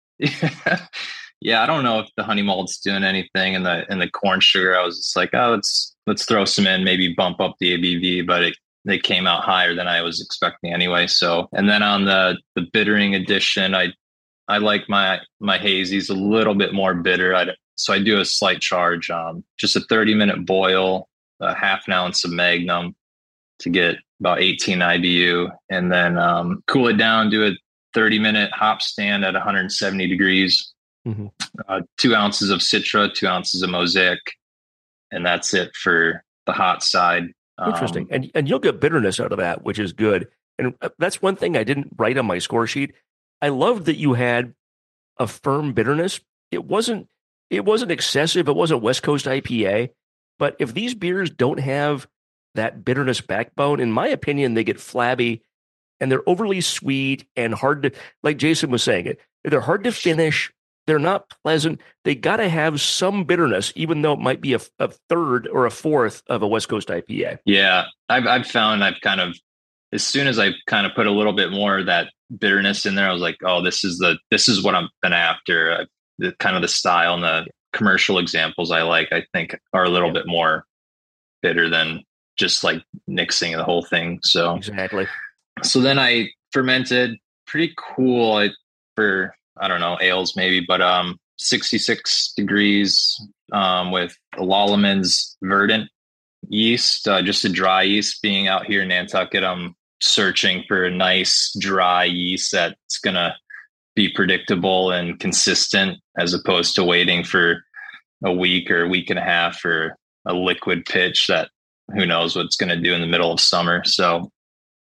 Yeah, yeah. I don't know if the honey malt's doing anything, and the and the corn sugar. I was just like, oh, let's let's throw some in, maybe bump up the A B V, but it. They came out higher than I was expecting anyway. So, and then on the the bittering edition, I I like my my hazies a little bit more bitter. I so I do a slight charge, um, just a thirty minute boil, a half an ounce of Magnum to get about eighteen I B U, and then um, cool it down. Do a thirty minute hop stand at one hundred seventy degrees. Mm-hmm. Uh, two ounces of Citra, two ounces of Mosaic, and that's it for the hot side. Interesting. Um, and and you'll get bitterness out of that, which is good. And that's one thing I didn't write on my score sheet. I loved that you had a firm bitterness. It wasn't it wasn't excessive. It wasn't West Coast I P A. But if these beers don't have that bitterness backbone, in my opinion, they get flabby and they're overly sweet and hard to, like Jason was saying, it they're hard to finish. They're not pleasant. They got to have some bitterness, even though it might be a, a third or a fourth of a West Coast I P A. Yeah, I've I've found I've kind of, as soon as I kind of put a little bit more of that bitterness in there, I was like, oh, this is the this is what I'm been after. Uh, the kind of the style and the commercial examples I like, I think, are a little yeah. bit more bitter than just like mixing the whole thing. So exactly. So then I fermented pretty cool I, for. I don't know, ales maybe, but um, sixty-six degrees um, with Lallemand Verdant yeast, uh, just a dry yeast. Being out here in Nantucket, I'm searching for a nice dry yeast that's going to be predictable and consistent, as opposed to waiting for a week or a week and a half for a liquid pitch that who knows what it's going to do in the middle of summer. So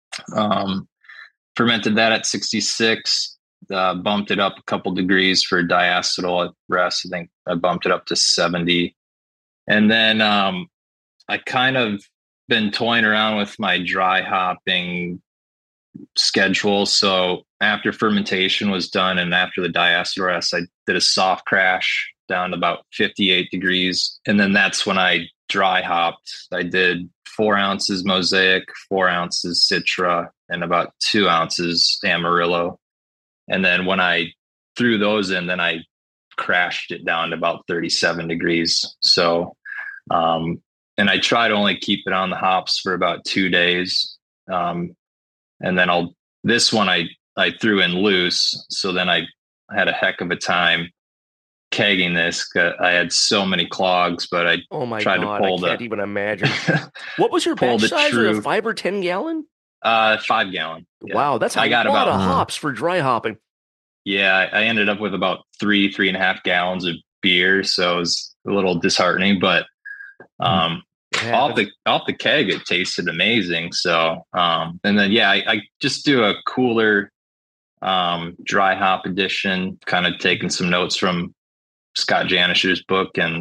um, fermented that at sixty-six. Uh, bumped it up a couple degrees for diacetyl at rest. I think I bumped it up to seventy. And then um, I kind of been toying around with my dry hopping schedule. So after fermentation was done and after the diacetyl rest, I did a soft crash down to about fifty-eight degrees. And then that's when I dry hopped. I did four ounces Mosaic, four ounces Citra, and about two ounces Amarillo. And then when I threw those in, then I crashed it down to about thirty-seven degrees. So, um, and I try to only keep it on the hops for about two days. Um, and then I'll, this one I, I threw in loose. So then I had a heck of a time kegging this. I had so many clogs, but I oh my tried God, to pull I can't the, even imagine. What was your batch size? Was it a five or ten gallon? Uh, five gallon. Yeah. Wow, that's a I got lot about, of hops for dry hopping. Yeah, I ended up with about three, three and a half gallons of beer, so it was a little disheartening. But um, off the off the keg, it tasted amazing. So, um, and then yeah, I, I just do a cooler um, dry hop edition, kind of taking some notes from Scott Janisher's book, and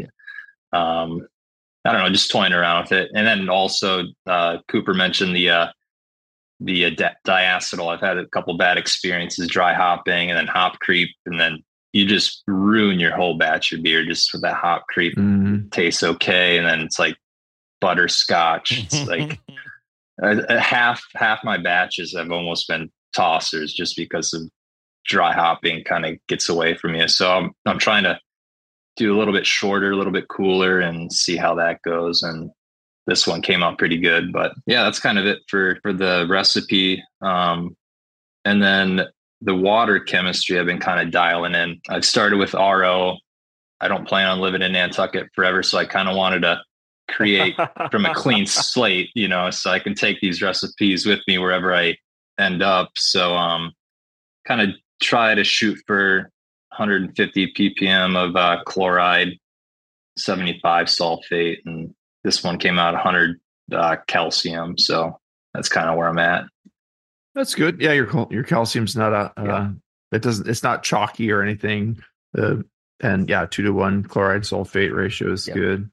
um, I don't know, just toying around with it. And then also, uh, Cooper mentioned the. Uh, the uh, di- diacetyl. I've had a couple bad experiences dry hopping and then hop creep. And then you just ruin your whole batch of beer just with that hop creep. Mm-hmm. Tastes okay. And then it's like butterscotch. It's like a, a half, half my batches have almost been tossers just because of dry hopping kind of gets away from you. So I'm, I'm trying to do a little bit shorter, a little bit cooler and see how that goes. And this one came out pretty good, but yeah, that's kind of it for, for the recipe. Um, and then the water chemistry I've been kind of dialing in. I've started with R O. I don't plan on living in Nantucket forever. So I kind of wanted to create from a clean slate, you know, so I can take these recipes with me wherever I end up. So um, kind of try to shoot for one hundred fifty ppm of uh, chloride, seventy-five sulfate, and this one came out one hundred uh, calcium. So that's kind of where I'm at. That's good. Yeah, your cal- your calcium's not a. Uh, Yeah. It doesn't. It's not chalky or anything. Uh, and yeah, two to one chloride sulfate ratio is Yeah. good.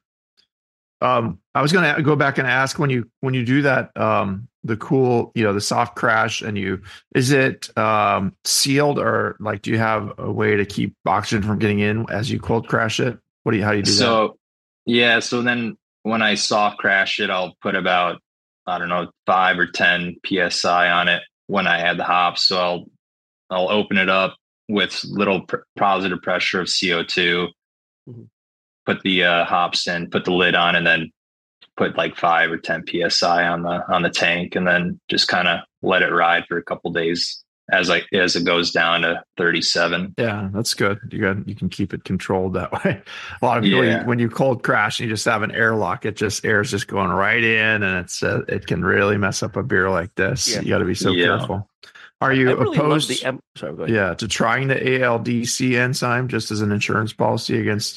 Um, I was going to go back and ask when you when you do that, um, the cool, you know, the soft crash, and you is it um, sealed, or like do you have a way to keep oxygen from getting in as you cold crash it? What do you how do you do So yeah, so then when I soft crash it, I'll put about I don't know five or ten P S I on it when I add the hops. So I'll I'll open it up with little pr- positive pressure of C O two, Mhm. put the uh, hops in, put the lid on, and then put like five or ten P S I on the on the tank, and then just kind of let it ride for a couple days as like as it goes down to thirty-seven. that? Yeah, that's good. You got you can keep it controlled that way. A lot of people, Yeah. when you cold crash and you just have an airlock, it just air's just going right in, and it's uh, it can really mess up a beer like this. Yeah. You got to be so Yeah. careful. Are you I really love opposed? the. M- Sorry, go ahead. Yeah, to trying the A L D C enzyme just as an insurance policy against.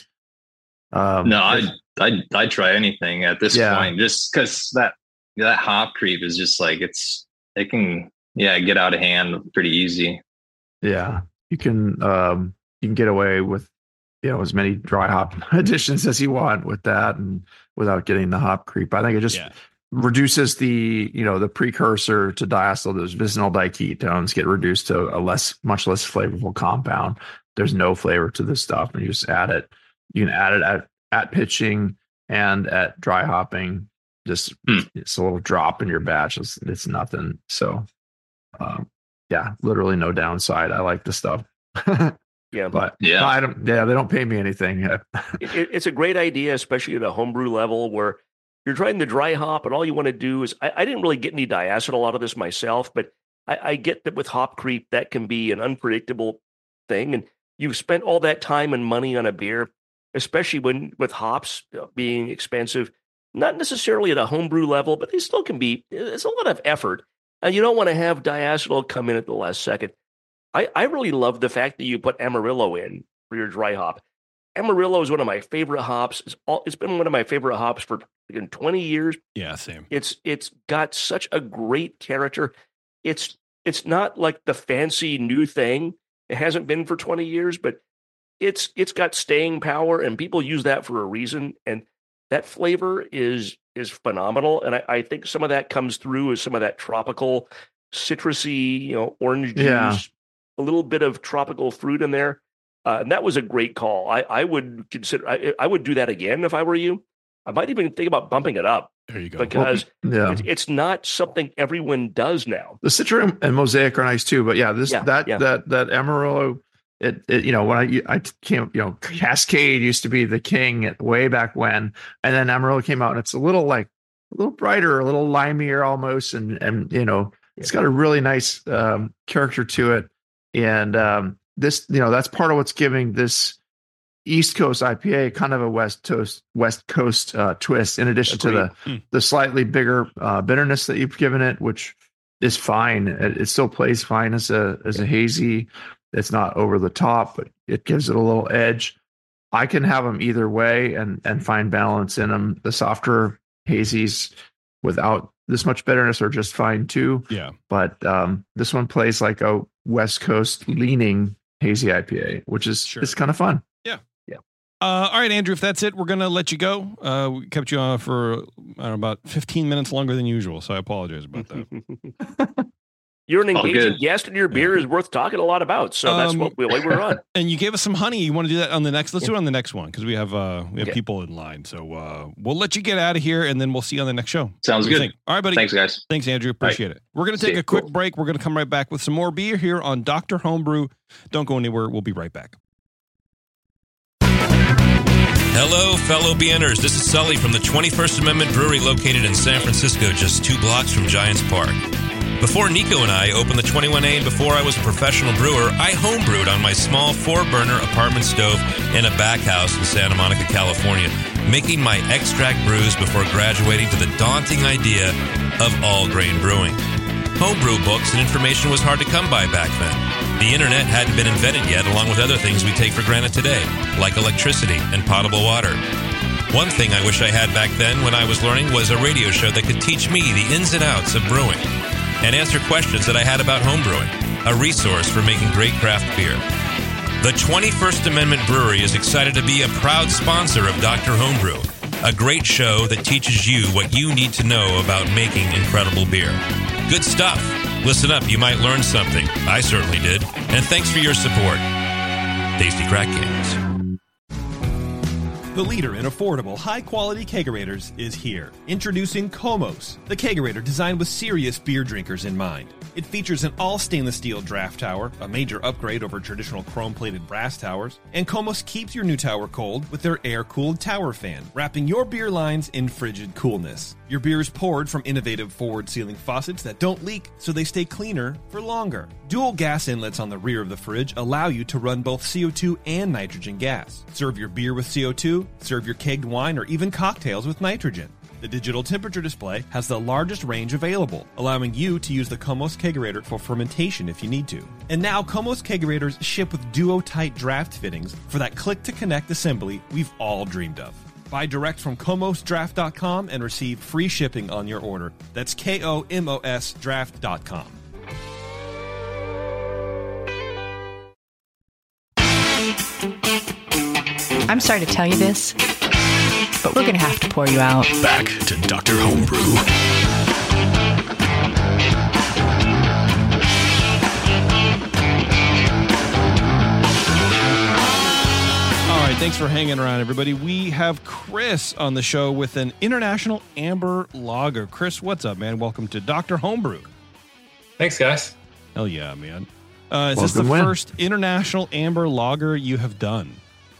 Um, No, I I I try anything at this Yeah. point, just because that that hop creep is just like it's it can yeah get out of hand pretty easy. yeah, you can um, you can get away with you know as many dry hop additions as you want with that, and without getting the hop creep. I think it just Yeah. reduces the you know the precursor to diacetyl. Those vicinal diketones get reduced to a less much less flavorful compound. There's no flavor to this stuff, and you just add it. You can add it at at pitching and at dry hopping. Just Hmm. it's a little drop in your batch. It's, it's nothing. So, um, yeah, literally no downside. I like the stuff. Yeah. But Yeah. no, I don't. Yeah, they don't pay me anything. it, it- it's a great idea, especially at a homebrew level where you're trying to dry hop and all you want to do is, I, I didn't really get any diacetyl out of this myself, but I, I get that with hop creep, that can be an unpredictable thing. And you've spent all that time and money on a beer, especially when with hops being expensive, not necessarily at a homebrew level, but they still can be, it's a lot of effort. And you don't want to have diacetyl come in at the last second. I, I really love the fact that you put Amarillo in for your dry hop. Amarillo is one of my favorite hops. It's, all, it's been one of my favorite hops for in twenty years. Yeah, same. It's it's got such a great character. It's it's not like the fancy new thing. It hasn't been for twenty years, but it's it's got staying power, and people use that for a reason. And that flavor is is phenomenal. And I, I think some of that comes through as some of that tropical, citrusy, you know, orange juice, Yeah. a little bit of tropical fruit in there. Uh, and that was a great call. I, I would consider, I, I would do that again if I were you. I might even think about bumping it up There you go. because yeah, it's, it's not something everyone does now. the Citra and Mosaic are nice too. But yeah, this Yeah, that yeah. that that Amarillo. It, it you know when I I came you know Cascade used to be the king at, way back when, and then Amarillo came out and it's a little like a little brighter, a little limier almost, and and you know it's got a really nice um, character to it, and um, this you know that's part of what's giving this East Coast I P A kind of a West Coast West Coast uh, twist, in addition to the Agreed. the slightly bigger uh, bitterness that you've given it, which is fine. It, it still plays fine as a as a hazy. It's not over the top, but it gives it a little edge. I can have them either way and and find balance in them. The softer hazies without this much bitterness are just fine too. Yeah. But um, this one plays like a West Coast leaning hazy I P A, which is Sure. it's kind of fun. Uh, all right, Andrew, if that's it, we're going to let you go. Uh, we kept you on for I don't know, about fifteen minutes longer than usual, so I apologize about that. You're an All engaging good. guest, and your beer is worth talking a lot about. So that's Um, what we, what we're on. And you gave us some honey. You want to do that on the next? Let's do it on the next one because we have uh, we have Okay. people in line. So uh, we'll let you get out of here, and then we'll see you on the next show. Sounds What do you good. think? All right, buddy. Thanks, guys. Thanks, Andrew. Appreciate it. We're going to See take ya. a quick Cool. break. We're going to come right back with some more beer here on Doctor Homebrew. Don't go anywhere. We'll be right back. Hello, fellow BNers. This is Sully from the twenty-first Amendment Brewery located in San Francisco, just two blocks from Giants Park. Before Nico and I opened the twenty-one A and before I was a professional brewer, I homebrewed on my small four-burner apartment stove in a back house in Santa Monica, California, making my extract brews before graduating to the daunting idea of all-grain brewing. Homebrew books and information was hard to come by back then. The internet hadn't been invented yet, along with other things we take for granted today, like electricity and potable water. One thing I wish I had back then when I was learning was a radio show that could teach me the ins and outs of brewing and answer questions that I had about homebrewing, a resource for making great craft beer. The twenty-first Amendment Brewery is excited to be a proud sponsor of Doctor Homebrew, a great show that teaches you what you need to know about making incredible beer. Good stuff. Listen up, you might learn something. I certainly did. And thanks for your support. Tasty Crack Games. The leader in affordable, high-quality kegerators is here. Introducing Komos, the kegerator designed with serious beer drinkers in mind. It features an all-stainless steel draft tower, a major upgrade over traditional chrome-plated brass towers, and Komos keeps your new tower cold with their air-cooled tower fan, wrapping your beer lines in frigid coolness. Your beer is poured from innovative forward-sealing faucets that don't leak, so they stay cleaner for longer. Dual gas inlets on the rear of the fridge allow you to run both C O two and nitrogen gas. Serve your beer with C O two, serve your kegged wine, or even cocktails with nitrogen. The digital temperature display has the largest range available, allowing you to use the Komos Kegerator for fermentation if you need to. And now Komos Kegerators ship with duo-tight draft fittings for that click-to-connect assembly we've all dreamed of. Buy direct from komos draft dot com and receive free shipping on your order. That's K O M O S draft dot com. I'm sorry to tell you this, but we're going to have to pour you out. Back to Doctor Homebrew. All right, thanks for hanging around, everybody. We have Chris on the show with an International Amber Lager. Chris, what's up, man? Welcome to Doctor Homebrew. Thanks, guys. Hell yeah, man. Uh, is this the Welcome when? first International Amber Lager you have done?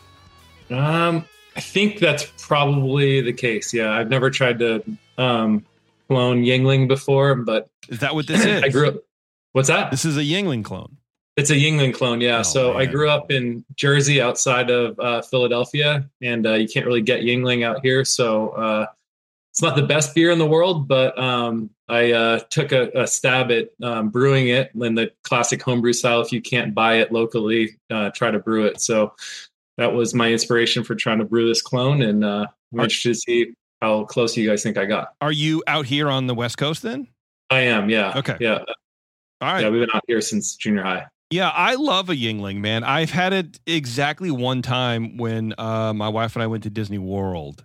Um, I think that's probably the case. Yeah, I've never tried to um, clone Yingling before, but Is that what this is? I grew up. What's that? This is a Yingling clone. It's a Yingling clone. Yeah. Oh, so I man. grew up in Jersey, outside of uh, Philadelphia, and uh, you can't really get Yingling out here. So uh, it's not the best beer in the world, but um, I uh, took a, a stab at um, brewing it in the classic homebrew style. If you can't buy it locally, uh, try to brew it. So that was my inspiration for trying to brew this clone, and uh, I'm Are- interested to see how close you guys think I got. Are you out here on the West Coast then? I am, yeah. Okay. Yeah, All right. yeah. We've been out here since junior high. Yeah, I love a Yingling, man. I've had it exactly one time when uh, my wife and I went to Disney World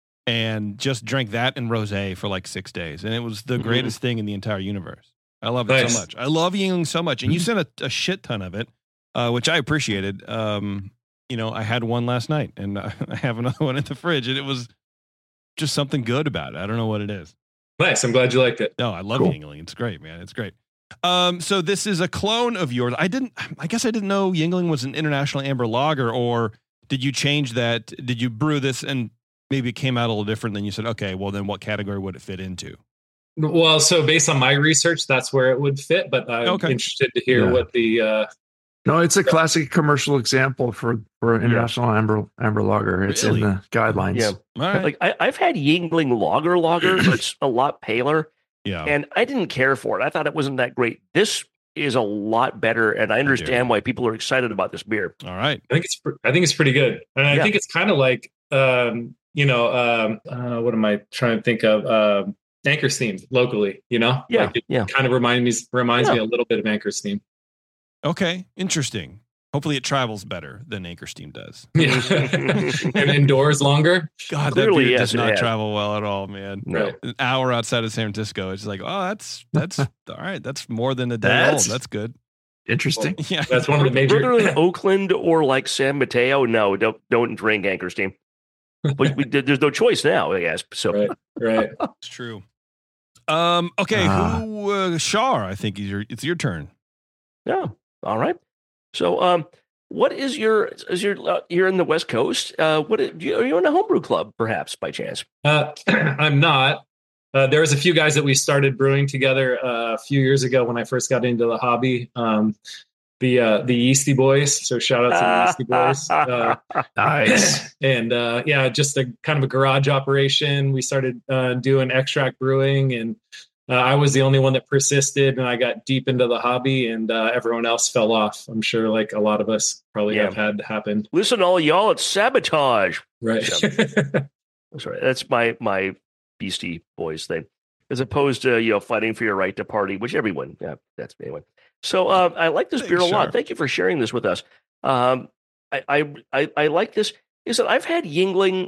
and just drank that and rosé for like six days. And it was the Mhm. greatest thing in the entire universe. I love it Nice. so much. I love Yingling so much. And you sent a, a shit ton of it, uh, which I appreciated. Um, you know, I had one last night and I have another one in the fridge, and it was just something good about it. I don't know what it is. Nice. I'm glad you liked it. No, I love Cool. Yingling. It's great, man. It's great. Um, so this is a clone of yours. I didn't, I guess I didn't know Yingling was an International Amber Lager, or did you change that? Did you brew this and maybe it came out a little different than you said, okay, well then what category would it fit into? Well, so based on my research, that's where it would fit. But I'm Okay. interested to hear Yeah. what the uh, No, it's a classic commercial example for for International Amber Amber Lager. It's Really? in the guidelines. Yeah. All right. Like I, I've had Yingling Lager Lager, but it's a lot paler, yeah. and I didn't care for it. I thought it wasn't that great. This is a lot better, and I understand why people are excited about this beer. All right. I think it's pr- I think it's pretty good, and I Yeah. think it's kind of like um, you know um, uh, what am I trying to think of? Um, Anchor's theme locally, you know, Yeah, like it yeah. kind of reminds me reminds Yeah. me a little bit of Anchor's theme. Okay. Interesting. Hopefully it travels better than Anchor Steam does. Yeah, and indoors longer. God, Clearly, that beer yes, does it not has. travel well at all, man. No. Right. An hour outside of San Francisco. It's like, oh, that's, that's all right. That's more than a day That's- old. That's good. Interesting. Yeah. That's one of the major. Further in Oakland or like San Mateo, no, don't don't drink Anchor Steam. But we, there's no choice now, I guess. So Right, right. It's true. Um. Okay. Ah. Who? Uh, Shar. I think is your. It's your turn. yeah, all right. So, um, what is your is your uh, you're in the West Coast? Uh, what are you, are you in a homebrew club, perhaps by chance? Uh, I'm not. Uh, there was a few guys that we started brewing together uh, a few years ago when I first got into the hobby. Um, the uh, the Yeasty Boys. So shout out to the Yeasty Boys. Uh, Nice. and uh, yeah, just a kind of a garage operation. We started uh, doing extract brewing, and uh, I was the only one that persisted, and I got deep into the hobby, and uh, everyone else fell off. I'm sure, like a lot of us probably Yeah. have had happen. Listen, all y'all, it's sabotage. Right. Sorry, that's my my Beastie Boys thing, as opposed to you know fighting for your right to party, which everyone. Yeah, that's anyway. So uh, I like this beer a lot. Thank you for sharing this with us. Um, I, I I I like this. Is that I've had Yuengling.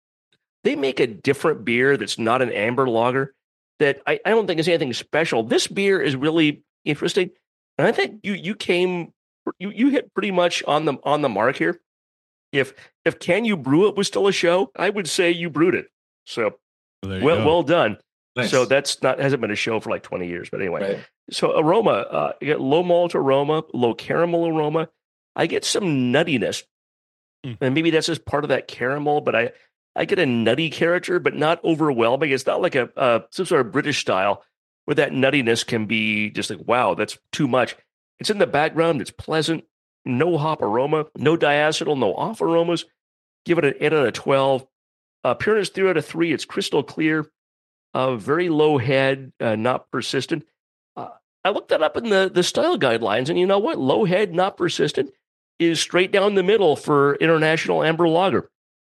They make a different beer that's not an amber lager that I, I don't think is anything special. This beer is really interesting, and I think you you came you you hit pretty much on the on the mark here. If if Can You Brew It was still a show, I would say you brewed it. So well, well, go. well done. Nice. So that's not hasn't been a show for like twenty years, but anyway. Right. So aroma, uh, you get low malt aroma, low caramel aroma. I get some nuttiness, Mm. and maybe that's just part of that caramel. But I I get a nutty character, but not overwhelming. It's not like a uh, some sort of British style where that nuttiness can be just like wow, that's too much. It's in the background. It's pleasant. No hop aroma, no diacetyl, no off aromas. Give it an eight out of twelve. Uh, Appearance three out of three. It's crystal clear. Uh, very low head, uh, not persistent. Uh, I looked that up in the, the style guidelines, and you know what? Low head, not persistent is straight down the middle for International Amber Lager.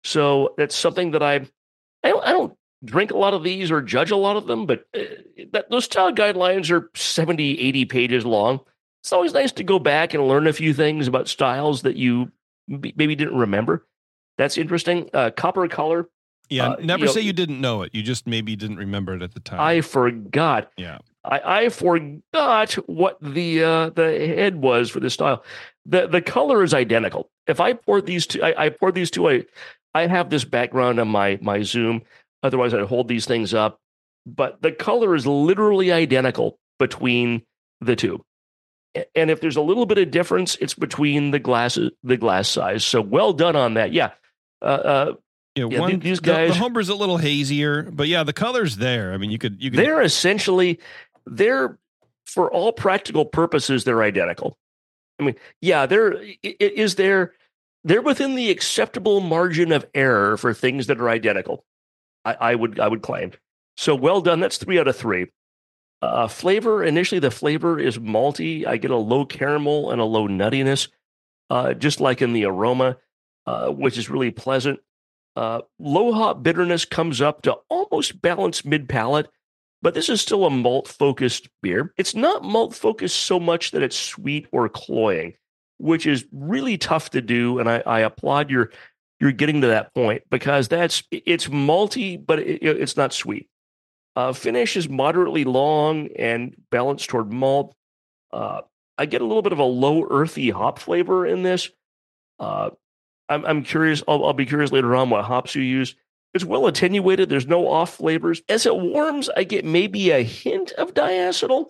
So that's something that I, I don't, I don't drink a lot of these or judge a lot of them, but uh, that, those style guidelines are seventy, eighty pages long. It's always nice to go back and learn a few things about styles that you maybe didn't remember. That's interesting. Uh, copper color. Yeah, Uh, never you know- say you didn't know it. You just maybe didn't remember it at the time. I forgot. yeah. I, I forgot what the uh, the head was for this style. The the color is identical. If I poured these two, I, I poured these two. I I have this background on my my Zoom. Otherwise, I'd hold these things up. But the color is literally identical between the two. And if there's a little bit of difference, it's between the glasses, the glass size. So well done on that. Yeah. Uh, uh, Yeah, Yeah, one, these the- guys- the, homebrew's a little hazier, but yeah, the color's there. I mean, you could you could they're essentially, they're, for all practical purposes, they're identical. I mean, yeah, they're, i- i- is there, they're within the acceptable margin of error for things that are identical. I, I would, I would claim. So well done. That's three out of three. Uh, flavor, initially the flavor is malty. I get a low caramel and a low nuttiness, uh, just like in the aroma, uh, which is really pleasant. Uh, low hop bitterness comes up to almost balanced mid palate, but this is still a malt focused beer. It's not malt focused so much that it's sweet or cloying, which is really tough to do. And I, I applaud your you're getting to that point because that's it's malty, but it, it's not sweet. Uh, finish is moderately long and balanced toward malt. Uh, I get a little bit of a low earthy hop flavor in this. Uh, I'm, I'm curious. I'll, I'll be curious later on what hops you use. It's well attenuated. There's no off flavors. As it warms, I get maybe a hint of diacetyl,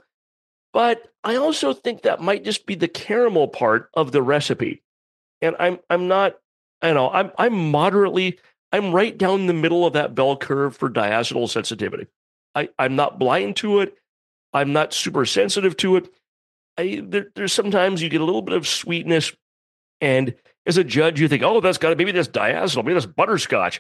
but I also think that might just be the caramel part of the recipe. And I'm I'm not. I don't know. I'm I'm moderately. I'm right down the middle of that bell curve for diacetyl sensitivity. I, I'm not blind to it. I'm not super sensitive to it. I, there, there's sometimes you get a little bit of sweetness, and as a judge, you think, "Oh, that's got to maybe that's diacetyl, maybe that's butterscotch."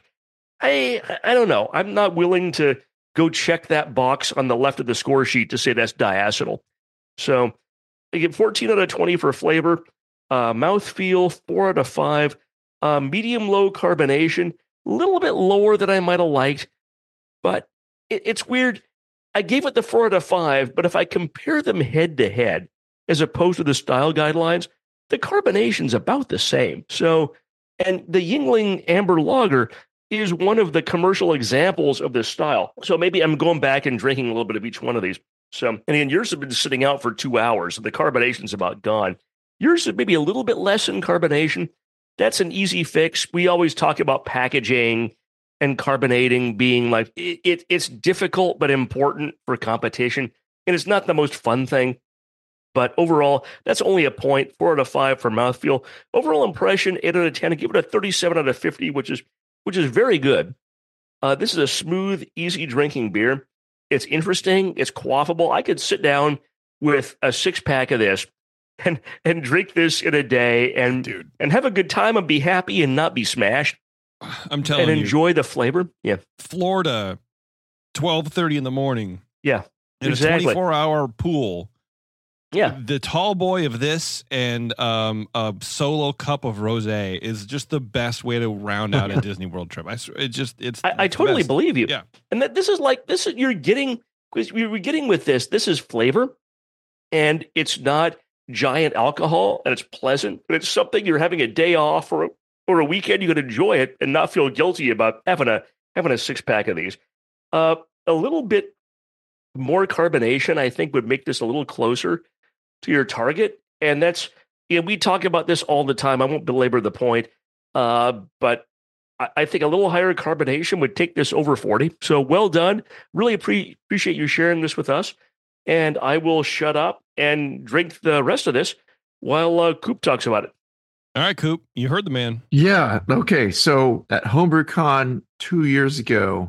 I I don't know. I'm not willing to go check that box on the left of the score sheet to say that's diacetyl. So I get fourteen out of twenty for flavor, uh, mouthfeel four out of five, uh, medium low carbonation, a little bit lower than I might have liked, but it, it's weird. I gave it the four out of five, but if I compare them head to head, as opposed to the style guidelines, the carbonation's about the same. So, and the Yuengling Amber Lager is one of the commercial examples of this style. So maybe I'm going back and drinking a little bit of each one of these. So, and again, yours have been sitting out for two hours. So the carbonation's about gone. Yours is maybe a little bit less in carbonation. That's an easy fix. We always talk about packaging and carbonating being like, it, it, it's difficult but important for competition. And it's not the most fun thing. But overall, that's only a point, four out of five for mouthfeel. Overall impression, eight out of ten. I give it a thirty-seven out of fifty, which is which is very good. Uh, this is a smooth, easy drinking beer. It's interesting. It's quaffable. I could sit down with a six pack of this and and drink this in a day and Dude. and have a good time and be happy and not be smashed I'm telling and you, enjoy the flavor. Yeah, Florida, twelve thirty in the morning yeah, in exactly. a twenty-four hour pool. Yeah. The tall boy of this and um, a solo cup of rosé is just the best way to round out a Disney World trip. I s- it just it's. I, I it's the totally best. believe you. Yeah. And that this is like this is you're getting because you're getting with this. This is flavor, and it's not giant alcohol, and it's pleasant, but it's something you're having a day off or or a weekend you can enjoy it and not feel guilty about having a having a six pack of these. Uh, a little bit more carbonation, I think, would make this a little closer to your target, and that's you know, we talk about this all the time. I won't belabor the point, uh, but I, I think a little higher carbonation would take this over forty. So well done. Really appre- appreciate you sharing this with us, and I will shut up and drink the rest of this while uh, Coop talks about it. All right, Coop, you heard the man. Yeah. Okay. So at HomebrewCon two years ago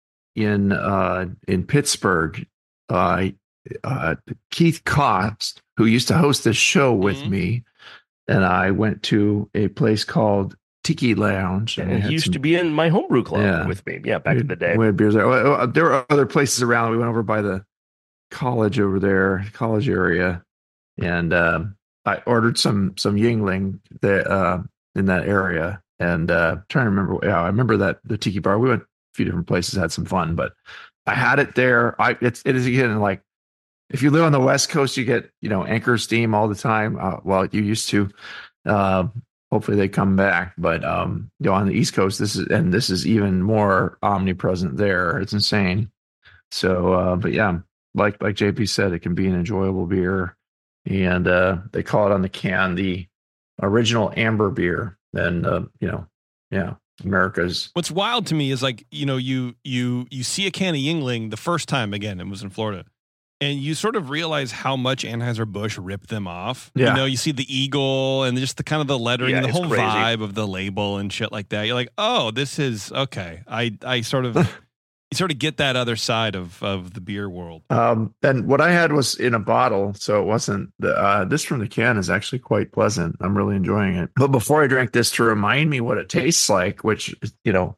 in uh, in Pittsburgh, uh, uh, Keith Cost, who used to host this show with Mhm. me, and I went to a place called Tiki Lounge. And we he had used some- to be in my homebrew club Yeah. with me. Yeah, back we in the day. We had beers there. Well, uh, there were other places around. We went over by the college over there, college area, and um, I ordered some some Yingling that uh, in that area. And uh, trying to remember, yeah, I remember that the Tiki Bar. We went a few different places, had some fun, but I had it there. I it's it is again like if you live on the West Coast, you get you know Anchor Steam all the time. Uh, well, you used to. Uh, hopefully they come back, but um, you know on the East Coast, this is and this is even more omnipresent there. It's insane. So, uh, but yeah, like like J P said, it can be an enjoyable beer, and uh, they call it on the can the original amber beer. And uh, you know, yeah, America's. What's wild to me is like, you know, you you you see a can of Yingling the first time again, it was in Florida, and you sort of realize how much Anheuser-Busch ripped them off. Yeah. You know, you see the eagle and just the kind of the lettering, Yeah, and the it's whole crazy. vibe of the label and shit like that. You're like, oh, this is okay. I I sort of you sort of get that other side of of the beer world. Um, and what I had was in a bottle, so it wasn't the uh, this from the can is actually quite pleasant. I'm really enjoying it. But before I drank this, to remind me what it tastes like, which you know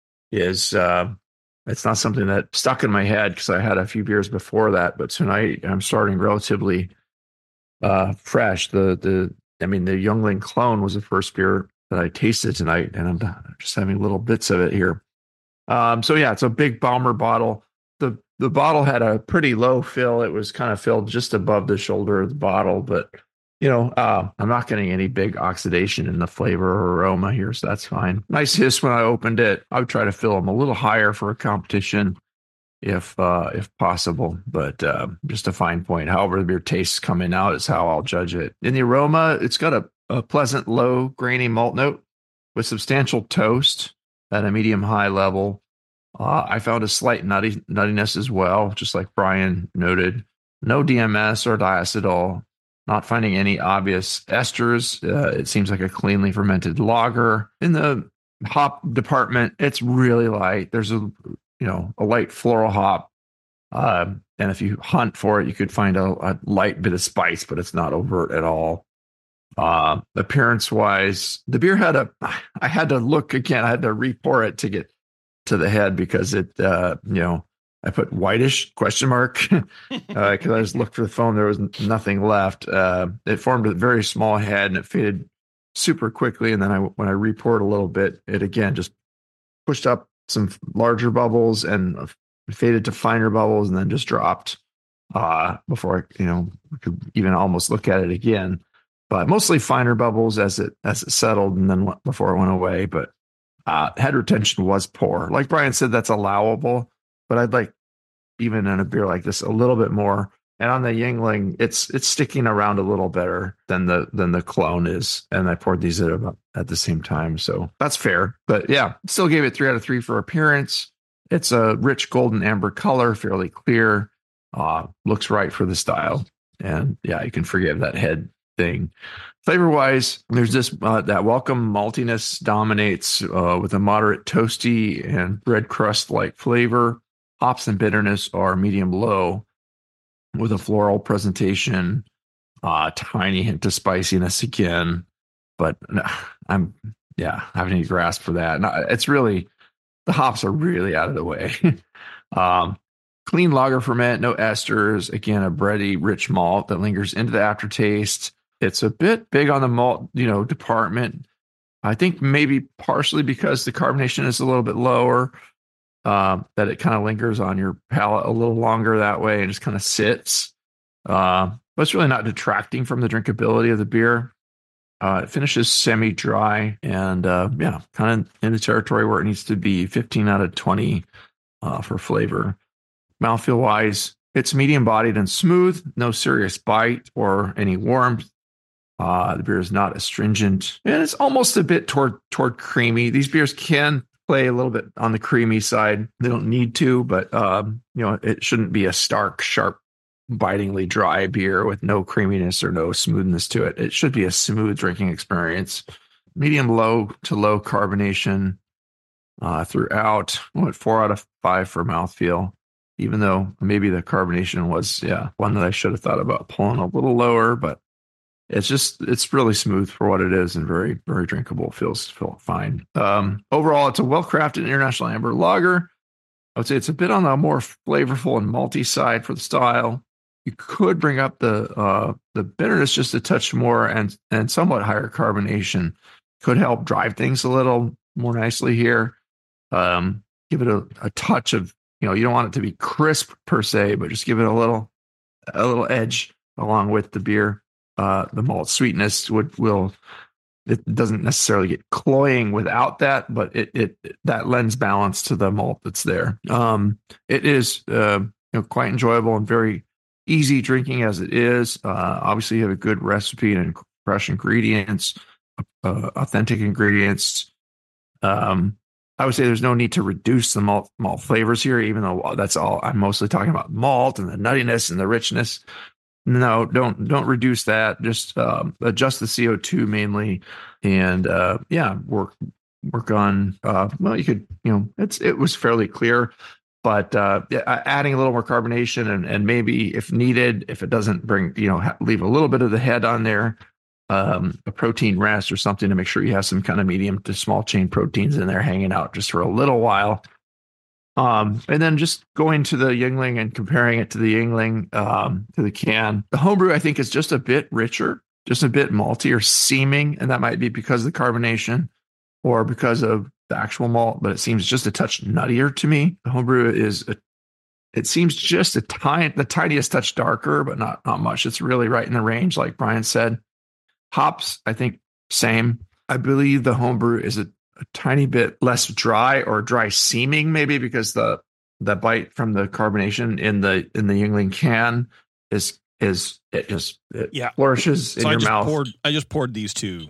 is uh, it's not something that stuck in my head because I had a few beers before that. But tonight I'm starting relatively uh, fresh. The the I mean the Youngling Clone was the first beer that I tasted tonight, and I'm just having little bits of it here. Um, so yeah, it's a big bomber bottle. The the bottle had a pretty low fill. It was kind of filled just above the shoulder of the bottle, but you know, uh, I'm not getting any big oxidation in the flavor or aroma here, so that's fine. Nice hiss when I opened it. I would try to fill them a little higher for a competition if uh, if possible, but uh, just a fine point. However, the beer tastes coming out is how I'll judge it. In the aroma, it's got a, a pleasant, low, grainy malt note with substantial toast at a medium high level. Uh, I found a slight nutty nuttiness as well, just like Brian noted. No D M S or diacetyl. Not finding any obvious esters. Uh, it seems like a cleanly fermented lager. In the hop department, it's really light. There's a you know a light floral hop, uh, and if you hunt for it, you could find a, a light bit of spice, but it's not overt at all. Uh, appearance wise, the beer had a, I had to look again. I had to re-pour it to get to the head because it, uh, you know, I put whitish question mark uh, because I just looked for the foam. There was nothing left. Uh, it formed a very small head and it faded super quickly. And then I, when I re-poured a little bit, it again just pushed up some larger bubbles and faded to finer bubbles and then just dropped uh, before I, you know, could even almost look at it again. But mostly finer bubbles as it as it settled and then went, before it went away. But uh, head retention was poor. Like Brian said, that's allowable. But I'd like even in a beer like this a little bit more. And on the Yingling, it's it's sticking around a little better than the than the Clone is. And I poured these at about at the same time, so that's fair. But yeah, still gave it three out of three for appearance. It's a rich golden amber color, fairly clear. Uh, looks right for the style. And yeah, you can forgive that head thing. Flavor wise, there's this uh, that welcome maltiness dominates uh, with a moderate toasty and bread crust like flavor. Hops and bitterness are medium low with a floral presentation, uh, tiny hint of spiciness again. But I'm yeah, I haven't any grasp for that. And it's really the hops are really out of the way. um, clean lager ferment, no esters. Again, a bready, rich malt that lingers into the aftertaste. It's a bit big on the malt, you know, department. I think maybe partially because the carbonation is a little bit lower, uh, that it kind of lingers on your palate a little longer that way and just kind of sits. Uh, but it's really not detracting from the drinkability of the beer. Uh, it finishes semi-dry and, uh, yeah, kind of in the territory where it needs to be. fifteen out of twenty uh, for flavor. Mouthfeel-wise, it's medium-bodied and smooth. No serious bite or any warmth. Uh, the beer is not astringent, and it's almost a bit toward toward creamy. These beers can play a little bit on the creamy side. They don't need to, but um, you know, it shouldn't be a stark, sharp, bitingly dry beer with no creaminess or no smoothness to it. It should be a smooth drinking experience. Medium low to low carbonation uh, throughout. What four out of five for mouthfeel, even though maybe the carbonation was yeah one that I should have thought about pulling a little lower, but it's just it's really smooth for what it is and very very drinkable. Feels feel fine. Um, overall, it's a well crafted international amber lager. I would say it's a bit on the more flavorful and malty side for the style. You could bring up the uh, the bitterness just a touch more, and and somewhat higher carbonation could help drive things a little more nicely here. Um, give it a, a touch of, you know, you don't want it to be crisp per se, but just give it a little a little edge along with the beer. Uh, the malt sweetness would will it doesn't necessarily get cloying without that, but it it that lends balance to the malt that's there. Um, it is uh, you know, quite enjoyable and very easy drinking as it is. Uh, obviously, you have a good recipe and fresh ingredients, uh, authentic ingredients. Um, I would say there's no need to reduce the malt malt flavors here, even though that's all I'm mostly talking about, malt and the nuttiness and the richness. No, don't don't reduce that. Just um, adjust the C O two mainly, and uh, yeah, work work on. Uh, well, you could, you know, it's it was fairly clear. But uh, adding a little more carbonation and, and maybe if needed, if it doesn't bring, you know, ha- leave a little bit of the head on there, um, a protein rest or something to make sure you have some kind of medium to small chain proteins in there hanging out just for a little while. Um, and then just going to the Yuengling and comparing it to the Yuengling, um, to the can. The homebrew, I think, is just a bit richer, just a bit maltier seeming, and that might be because of the carbonation or because of the actual malt, but it seems just a touch nuttier to me. The homebrew is, a, it seems just a tiny, the tiniest touch darker, but not not much. It's really right in the range, like Brian said. Hops, I think, same. I believe the homebrew is a, a tiny bit less dry or dry seeming, maybe because the the bite from the carbonation in the in the Yuengling can is is it just it yeah flourishes so in I your just mouth. Poured, I just poured these two.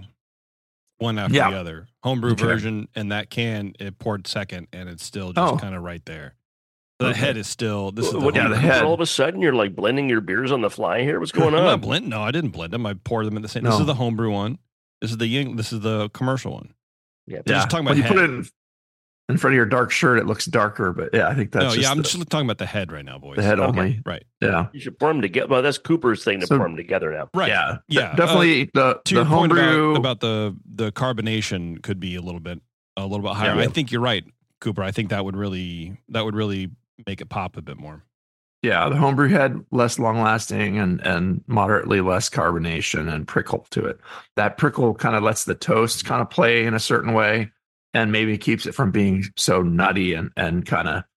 One after Yeah. the other. Homebrew Okay. version and that can, it poured second, and it's still just Oh. kind of right there. The Okay. head is still, this is the, What do yeah, you the do? head. All of a sudden, you're like blending your beers on the fly here. What's going I'm on? not blend. No, I didn't blend them. I poured them in the same. This No. is the homebrew one. This is the Ying, this is the commercial one. Yeah, We're Yeah, just talking when about you put head. it in, in front of your dark shirt, it looks darker. But yeah, I think that's no, just yeah, I'm the, just talking about the head right now, boys. the head Okay. only. Right. Yeah, you should pour them together. Well, that's Cooper's thing to So- pour them together now. Right. yeah, Yeah. De- definitely the Uh, to the your point homebrew. about, about the the carbonation could be a little bit a little bit higher. Yeah. I think you're right, Cooper. I think that would really that would really make it pop a bit more. Yeah, the homebrew had less long lasting and and moderately less carbonation and prickle to it. That prickle kind of lets the toast kind of play in a certain way and maybe keeps it from being so nutty and and kind of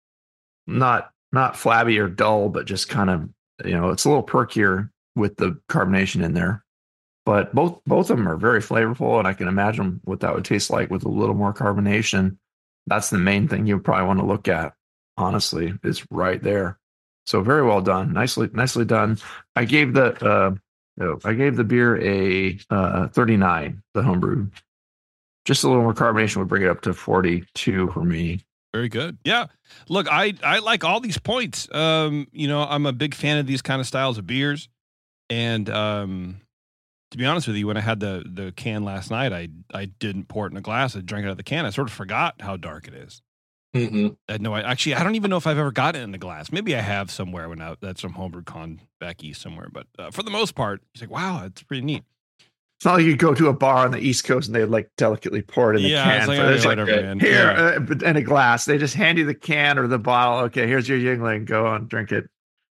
not not flabby or dull, but just kind of, you know, it's a little perkier with the carbonation in there. But both both of them are very flavorful, and I can imagine what that would taste like with a little more carbonation. That's the main thing you probably want to look at. Honestly, it's right there. So very well done, nicely nicely done. I gave the uh, no, I gave the beer a uh, thirty-nine. The homebrew, just a little more carbonation would bring it up to forty-two for me. Very good. Yeah. Look, I I like all these points. Um, you know, I'm a big fan of these kind of styles of beers, and um, to be honest with you, when I had the the can last night, I I didn't pour it in a glass. I drank it out of the can. I sort of forgot how dark it is. Mm-hmm. I had no, I actually I don't even know if I've ever got it in a glass. Maybe I have somewhere when I, that's some homebrew con back east somewhere. But uh, for the most part, it's like, wow, it's pretty neat. It's not like you go to a bar on the East Coast and they like delicately pour it in the Yeah, can. it's like, So okay, it's like, whatever, man. here, Yeah. uh, but- in a glass. They just hand you the can or the bottle. Okay, here's your Yingling. Go on, drink it.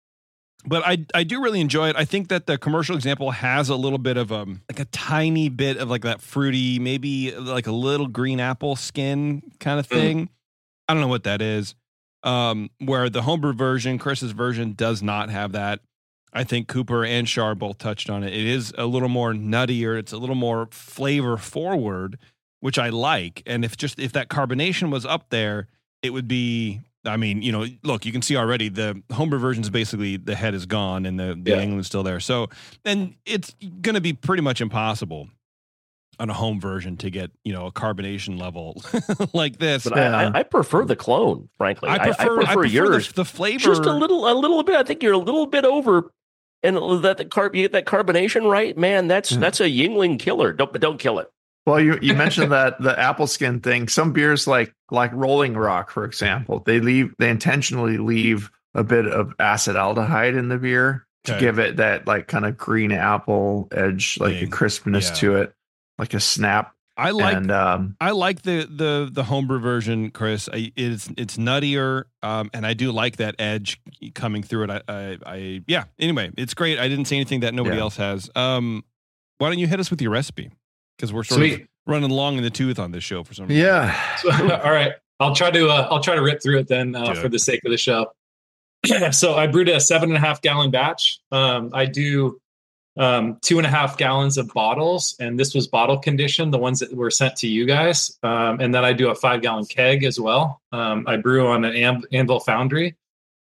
But I I do really enjoy it. I think that the commercial example has a little bit of um like a tiny bit of like that fruity, maybe like a little green apple skin kind of thing. Mm. I don't know what that is. Um, where the homebrew version, Chris's version, does not have that. I think Cooper and Shar both touched on it. It is a little more nuttier. It's a little more flavor forward, which I like. And if just if that carbonation was up there, it would be. I mean, you know, look, you can see already the homebrew version is basically the head is gone and the the Yeah. England's still there. So, and it's going to be pretty much impossible on a home version to get, you know, a carbonation level like this. But Yeah. I, I prefer the clone, frankly. I prefer, I prefer, I prefer yours. the, the flavor. Just a little, a little bit. I think you're a little bit over, and that the carb, you get that carbonation right, man. That's Yeah. that's a Yingling killer. Don't don't kill it. Well, you, you mentioned that the apple skin thing. Some beers like like Rolling Rock, for example, they leave they intentionally leave a bit of acetaldehyde in the beer to Okay. give it that like kind of green apple edge, like Thing. a crispness Yeah. to it, like a snap. I like and um, I like the the the homebrew version, Chris. I, it's it's nuttier, um, and I do like that edge coming through it. I, I, I yeah. Anyway, it's great. I didn't see anything that nobody Yeah. else has. Um, why don't you hit us with your recipe? Because we're sort Sweet. of running long in the tooth on this show for some reason. yeah, So, all right, I'll try to uh, I'll try to rip through it then uh, Do it. for the sake of the show. So I brewed a seven and a half gallon batch. Um, I do um, two and a half gallons of bottles, and this was bottle conditioned, the ones that were sent to you guys. Um, and then I do a five gallon keg as well. Um, I brew on an Am- Anvil Foundry.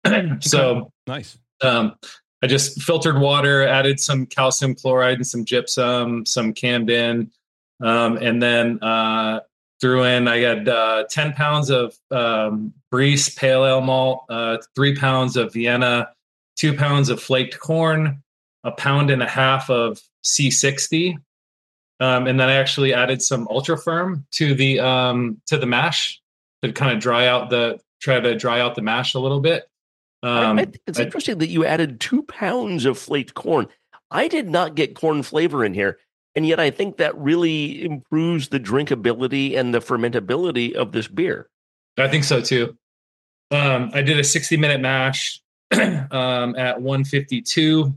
So Nice. um, I just filtered water, added some calcium chloride and some gypsum, some Camden, um, and then uh, threw in. I had uh, ten pounds of um, Briess pale ale malt, uh, three pounds of Vienna, two pounds of flaked corn, a pound and a half of C sixty, um, and then I actually added some Ultra Firm to the um, to the mash to kind of dry out the try to dry out the mash a little bit. Um, I, I think it's I- interesting that you added two pounds of flaked corn. I did not get corn flavor in here, and yet I think that really improves the drinkability and the fermentability of this beer. I think so too. Um, I did a sixty minute mash um, at one fifty-two,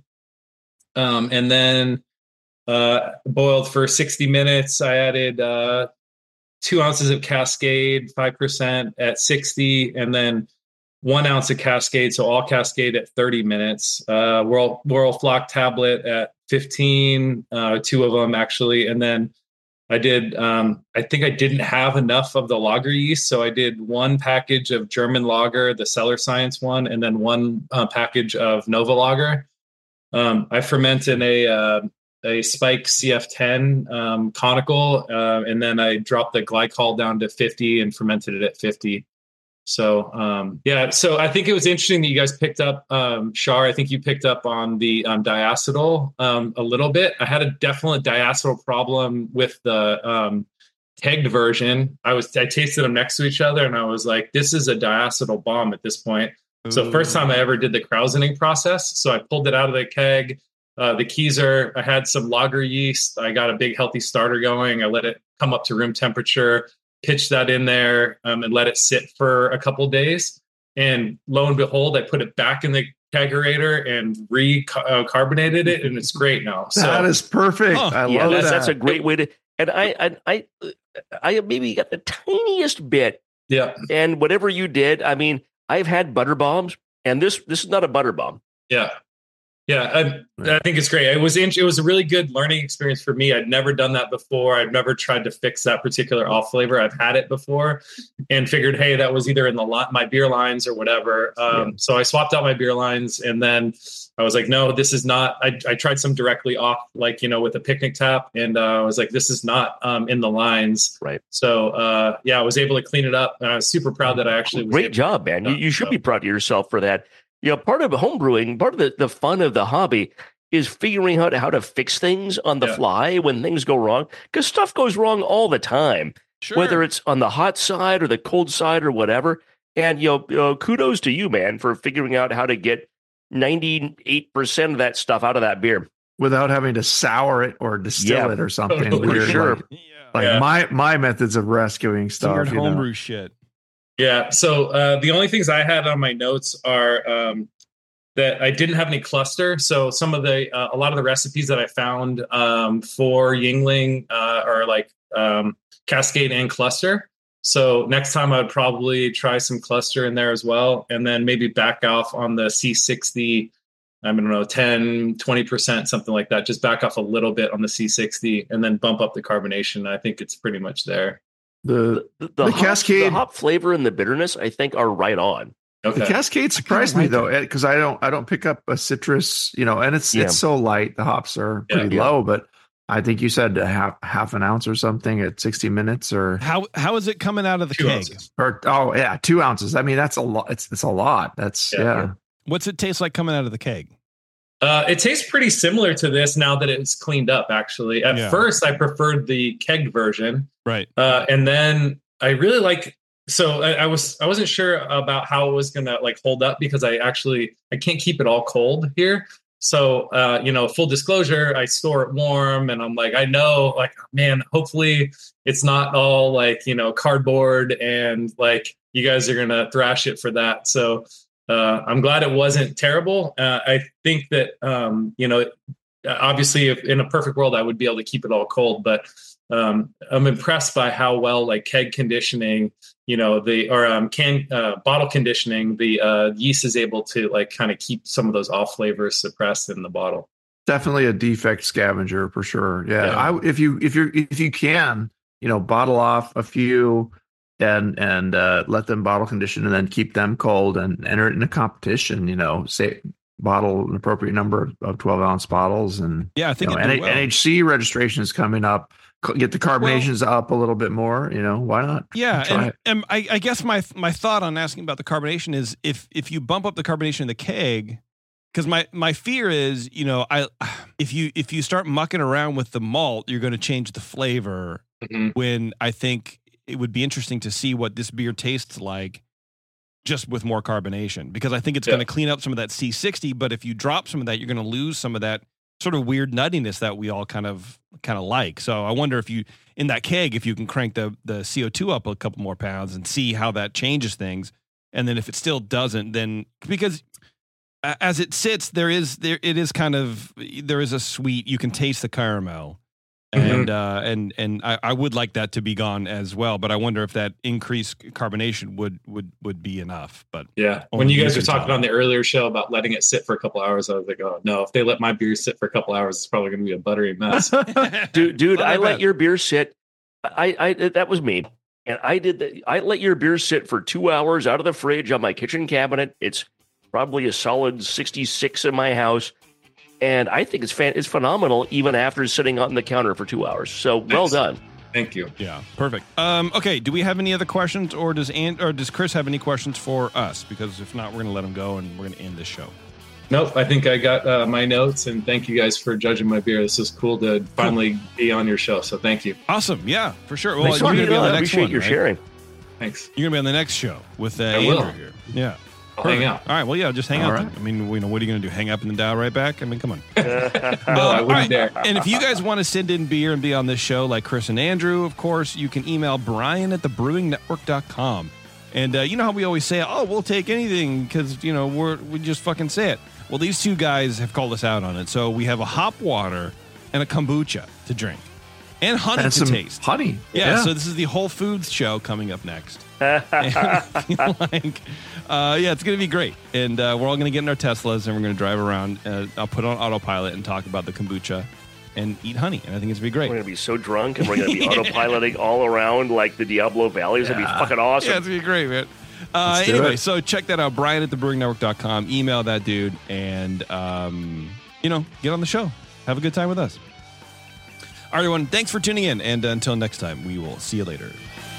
um, and then uh, boiled for sixty minutes. I added uh, two ounces of Cascade, five percent at sixty, and then one ounce of Cascade. So all Cascade at thirty minutes. Uh, Whirl, Whirl Flock tablet at fifteen, uh, two of them actually, and then I did, um, I think I didn't have enough of the lager yeast. So I did one package of German lager, the Cellar Science one, and then one uh, package of Nova lager. Um, I ferment in a, uh, a Spike C F ten um, conical, uh, and then I dropped the glycol down to fifty and fermented it at fifty. So, um, yeah, so I think it was interesting that you guys picked up, um, Shar, I think you picked up on the um, diacetyl um, a little bit. I had a definite diacetyl problem with the um, kegged version. I was, I tasted them next to each other and I was like, this is a diacetyl bomb at this point. So first time I ever did the krausening process. So I pulled it out of the keg, uh, the Kieser, I had some lager yeast. I got a big healthy starter going. I let it come up to room temperature, pitched that in there um, and let it sit for a couple days. And lo and behold, I put it back in the kegerator and re-carbonated it, and it's great now. So that is perfect. Huh. I Yeah, love that's, that. that's a great way to. And I, I, I, I maybe got the tiniest bit. yeah, And whatever you did, I mean, I've had butter bombs, and this this is not a butter bomb. yeah. Yeah, I, I think it's great. It was int- it was a really good learning experience for me. I'd never done that before. I've never tried to fix that particular off flavor. I've had it before, and figured, hey, that was either in the lot, my beer lines or whatever. Um, Yeah. So I swapped out my beer lines, and then I was like, no, this is not. I, I tried some directly off, like you know, with a picnic tap, and uh, I was like, this is not um, in the lines. Right. So uh, yeah, I was able to clean it up, and I was super proud that I actually was Great able- job, man. You, you should be proud of yourself for that. You know, part of homebrewing, part of the, the fun of the hobby is figuring out how to fix things on the Yeah. fly when things go wrong, because stuff goes wrong all the time, Sure. whether it's on the hot side or the cold side or whatever. And, you know, you know, kudos to you, man, for figuring out how to get ninety-eight percent of that stuff out of that beer. without having to sour it or distill Yeah, it or something totally, weird. sure. Like, Yeah. like Yeah. my my methods of rescuing Some stuff. weird you know. homebrew shit. Yeah. So uh, the only things I had on my notes are um, that I didn't have any cluster. So some of the uh, a lot of the recipes that I found um, for Yingling uh, are like um, Cascade and cluster. So next time I'd probably try some cluster in there as well, and then maybe back off on the C sixty. I don't know, ten, twenty percent, something like that. Just back off a little bit on the C sixty and then bump up the carbonation. I think it's pretty much there. The The, the, The hop, Cascade- the hop flavor and the bitterness, I think, are right on. Okay. the Cascade surprised me though, because I don't I don't pick up a citrus, you know, and it's Yeah. it's so light. The hops are Yeah. pretty Yeah. low, but I think you said a half half an ounce or something at sixty minutes or How how is it coming out of the Two keg? ounces. or oh yeah, two ounces. I mean that's a lot. It's it's a lot. That's Yeah. yeah. What's it taste like coming out of the keg? Uh, it tastes pretty similar to this now that it's cleaned up, actually. At Yeah. first, I preferred the kegged version. Right. Uh, and then I really like, so I, I was, I wasn't sure about how it was going to like hold up because I actually, I can't keep it all cold here. So, uh, you know, full disclosure, I store it warm and I'm like, I know like, man, hopefully it's not all like, you know, cardboard and like you guys are going to thrash it for that. So, Uh, I'm glad it wasn't terrible. Uh, I think that, um, you know, obviously if in a perfect world, I would be able to keep it all cold, but um, I'm impressed by how well like keg conditioning, you know, the, or um, can uh, bottle conditioning, the uh, yeast is able to like kind of keep some of those off flavors suppressed in the bottle. Definitely a defect scavenger for sure. Yeah. Yeah. I if you if you're if you can, you know, bottle off a few and and uh, let them bottle condition and then keep them cold and enter it in a competition, you know, say bottle an appropriate number of, of twelve ounce bottles and Yeah, I you think know, it'd do N- well. N H C registration is coming up. C- Get the carbonations up a little bit more, you know, why not? Yeah, Try and, it. and I, I guess my my thought on asking about the carbonation is if if you bump up the carbonation in the keg, because my my fear is, you know, I if you if you start mucking around with the malt, you're going to change the flavor. Mm-hmm. When I think it would be interesting to see what this beer tastes like just with more carbonation, because I think it's Yeah. going to clean up some of that C sixty. But if you drop some of that, you're going to lose some of that sort of weird nuttiness that we all kind of kind of like. So I wonder if you in that keg, if you can crank the the C O two up a couple more pounds and see how that changes things. And then if it still doesn't, then because a- as it sits, there is there it is kind of there is a sweet, you can taste the caramel. And uh, and and I, I would like that to be gone as well, but I wonder if that increased carbonation would would would be enough. But Yeah. Only When you you guys were can talking tell. on the earlier show about letting it sit for a couple hours, I was like, oh no, if they let my beer sit for a couple hours, it's probably going to be a buttery mess. Dude, dude, Not I that let bad. your beer sit. I, I, that was me. And I did that. I let your beer sit for two hours out of the fridge on my kitchen cabinet. It's probably a solid sixty-six in my house. And I think it's fan- it's phenomenal even after sitting on the counter for two hours. So well Nice. done. Thank you. yeah, perfect. Um, okay, do we have any other questions, or does Ant or does Chris have any questions for us? Because if not, we're going to let him go and we're going to end this show. Nope. I think I got uh, my notes, and thank you guys for judging my beer. This is cool to finally be on your show. So thank you. Awesome, yeah, for sure. Well, Thanks you're for going to be on I the next appreciate one, your right? sharing. Thanks. You're going to be on the next show with uh, I Andrew will. here. Yeah. I'll hang out. All right. Well, yeah, just hang All out. right. Then. I mean, you know, what are you going to do? Hang up and then dial right back? I mean, come on. No, I all wouldn't right. dare. And if you guys want to send in beer and be on this show, like Chris and Andrew, of course, you can email Brian at the brewing network dot com. And uh, you know how we always say, oh, we'll take anything because, you know, we're, we just fucking say it. Well, these two guys have called us out on it. So we have a hop water and a kombucha to drink and honey And to some taste. honey. Yeah, so this is the Whole Foods show coming up next. And I feel like, uh, yeah, it's going to be great. And uh, we're all going to get in our Teslas and we're going to drive around. Uh, I'll put on autopilot and talk about the kombucha and eat honey. And I think it's going to be We're great. going to be so drunk and we're going to be autopiloting all around like the Diablo Valley. It's going to be fucking awesome. Yeah, it's going to be great, man. Uh, Let's do anyway, it. so check that out, Brian at the brewing network dot com. Email that dude and, um, you know, get on the show. Have a good time with us. All right, everyone, thanks for tuning in. And until next time, we will see you later.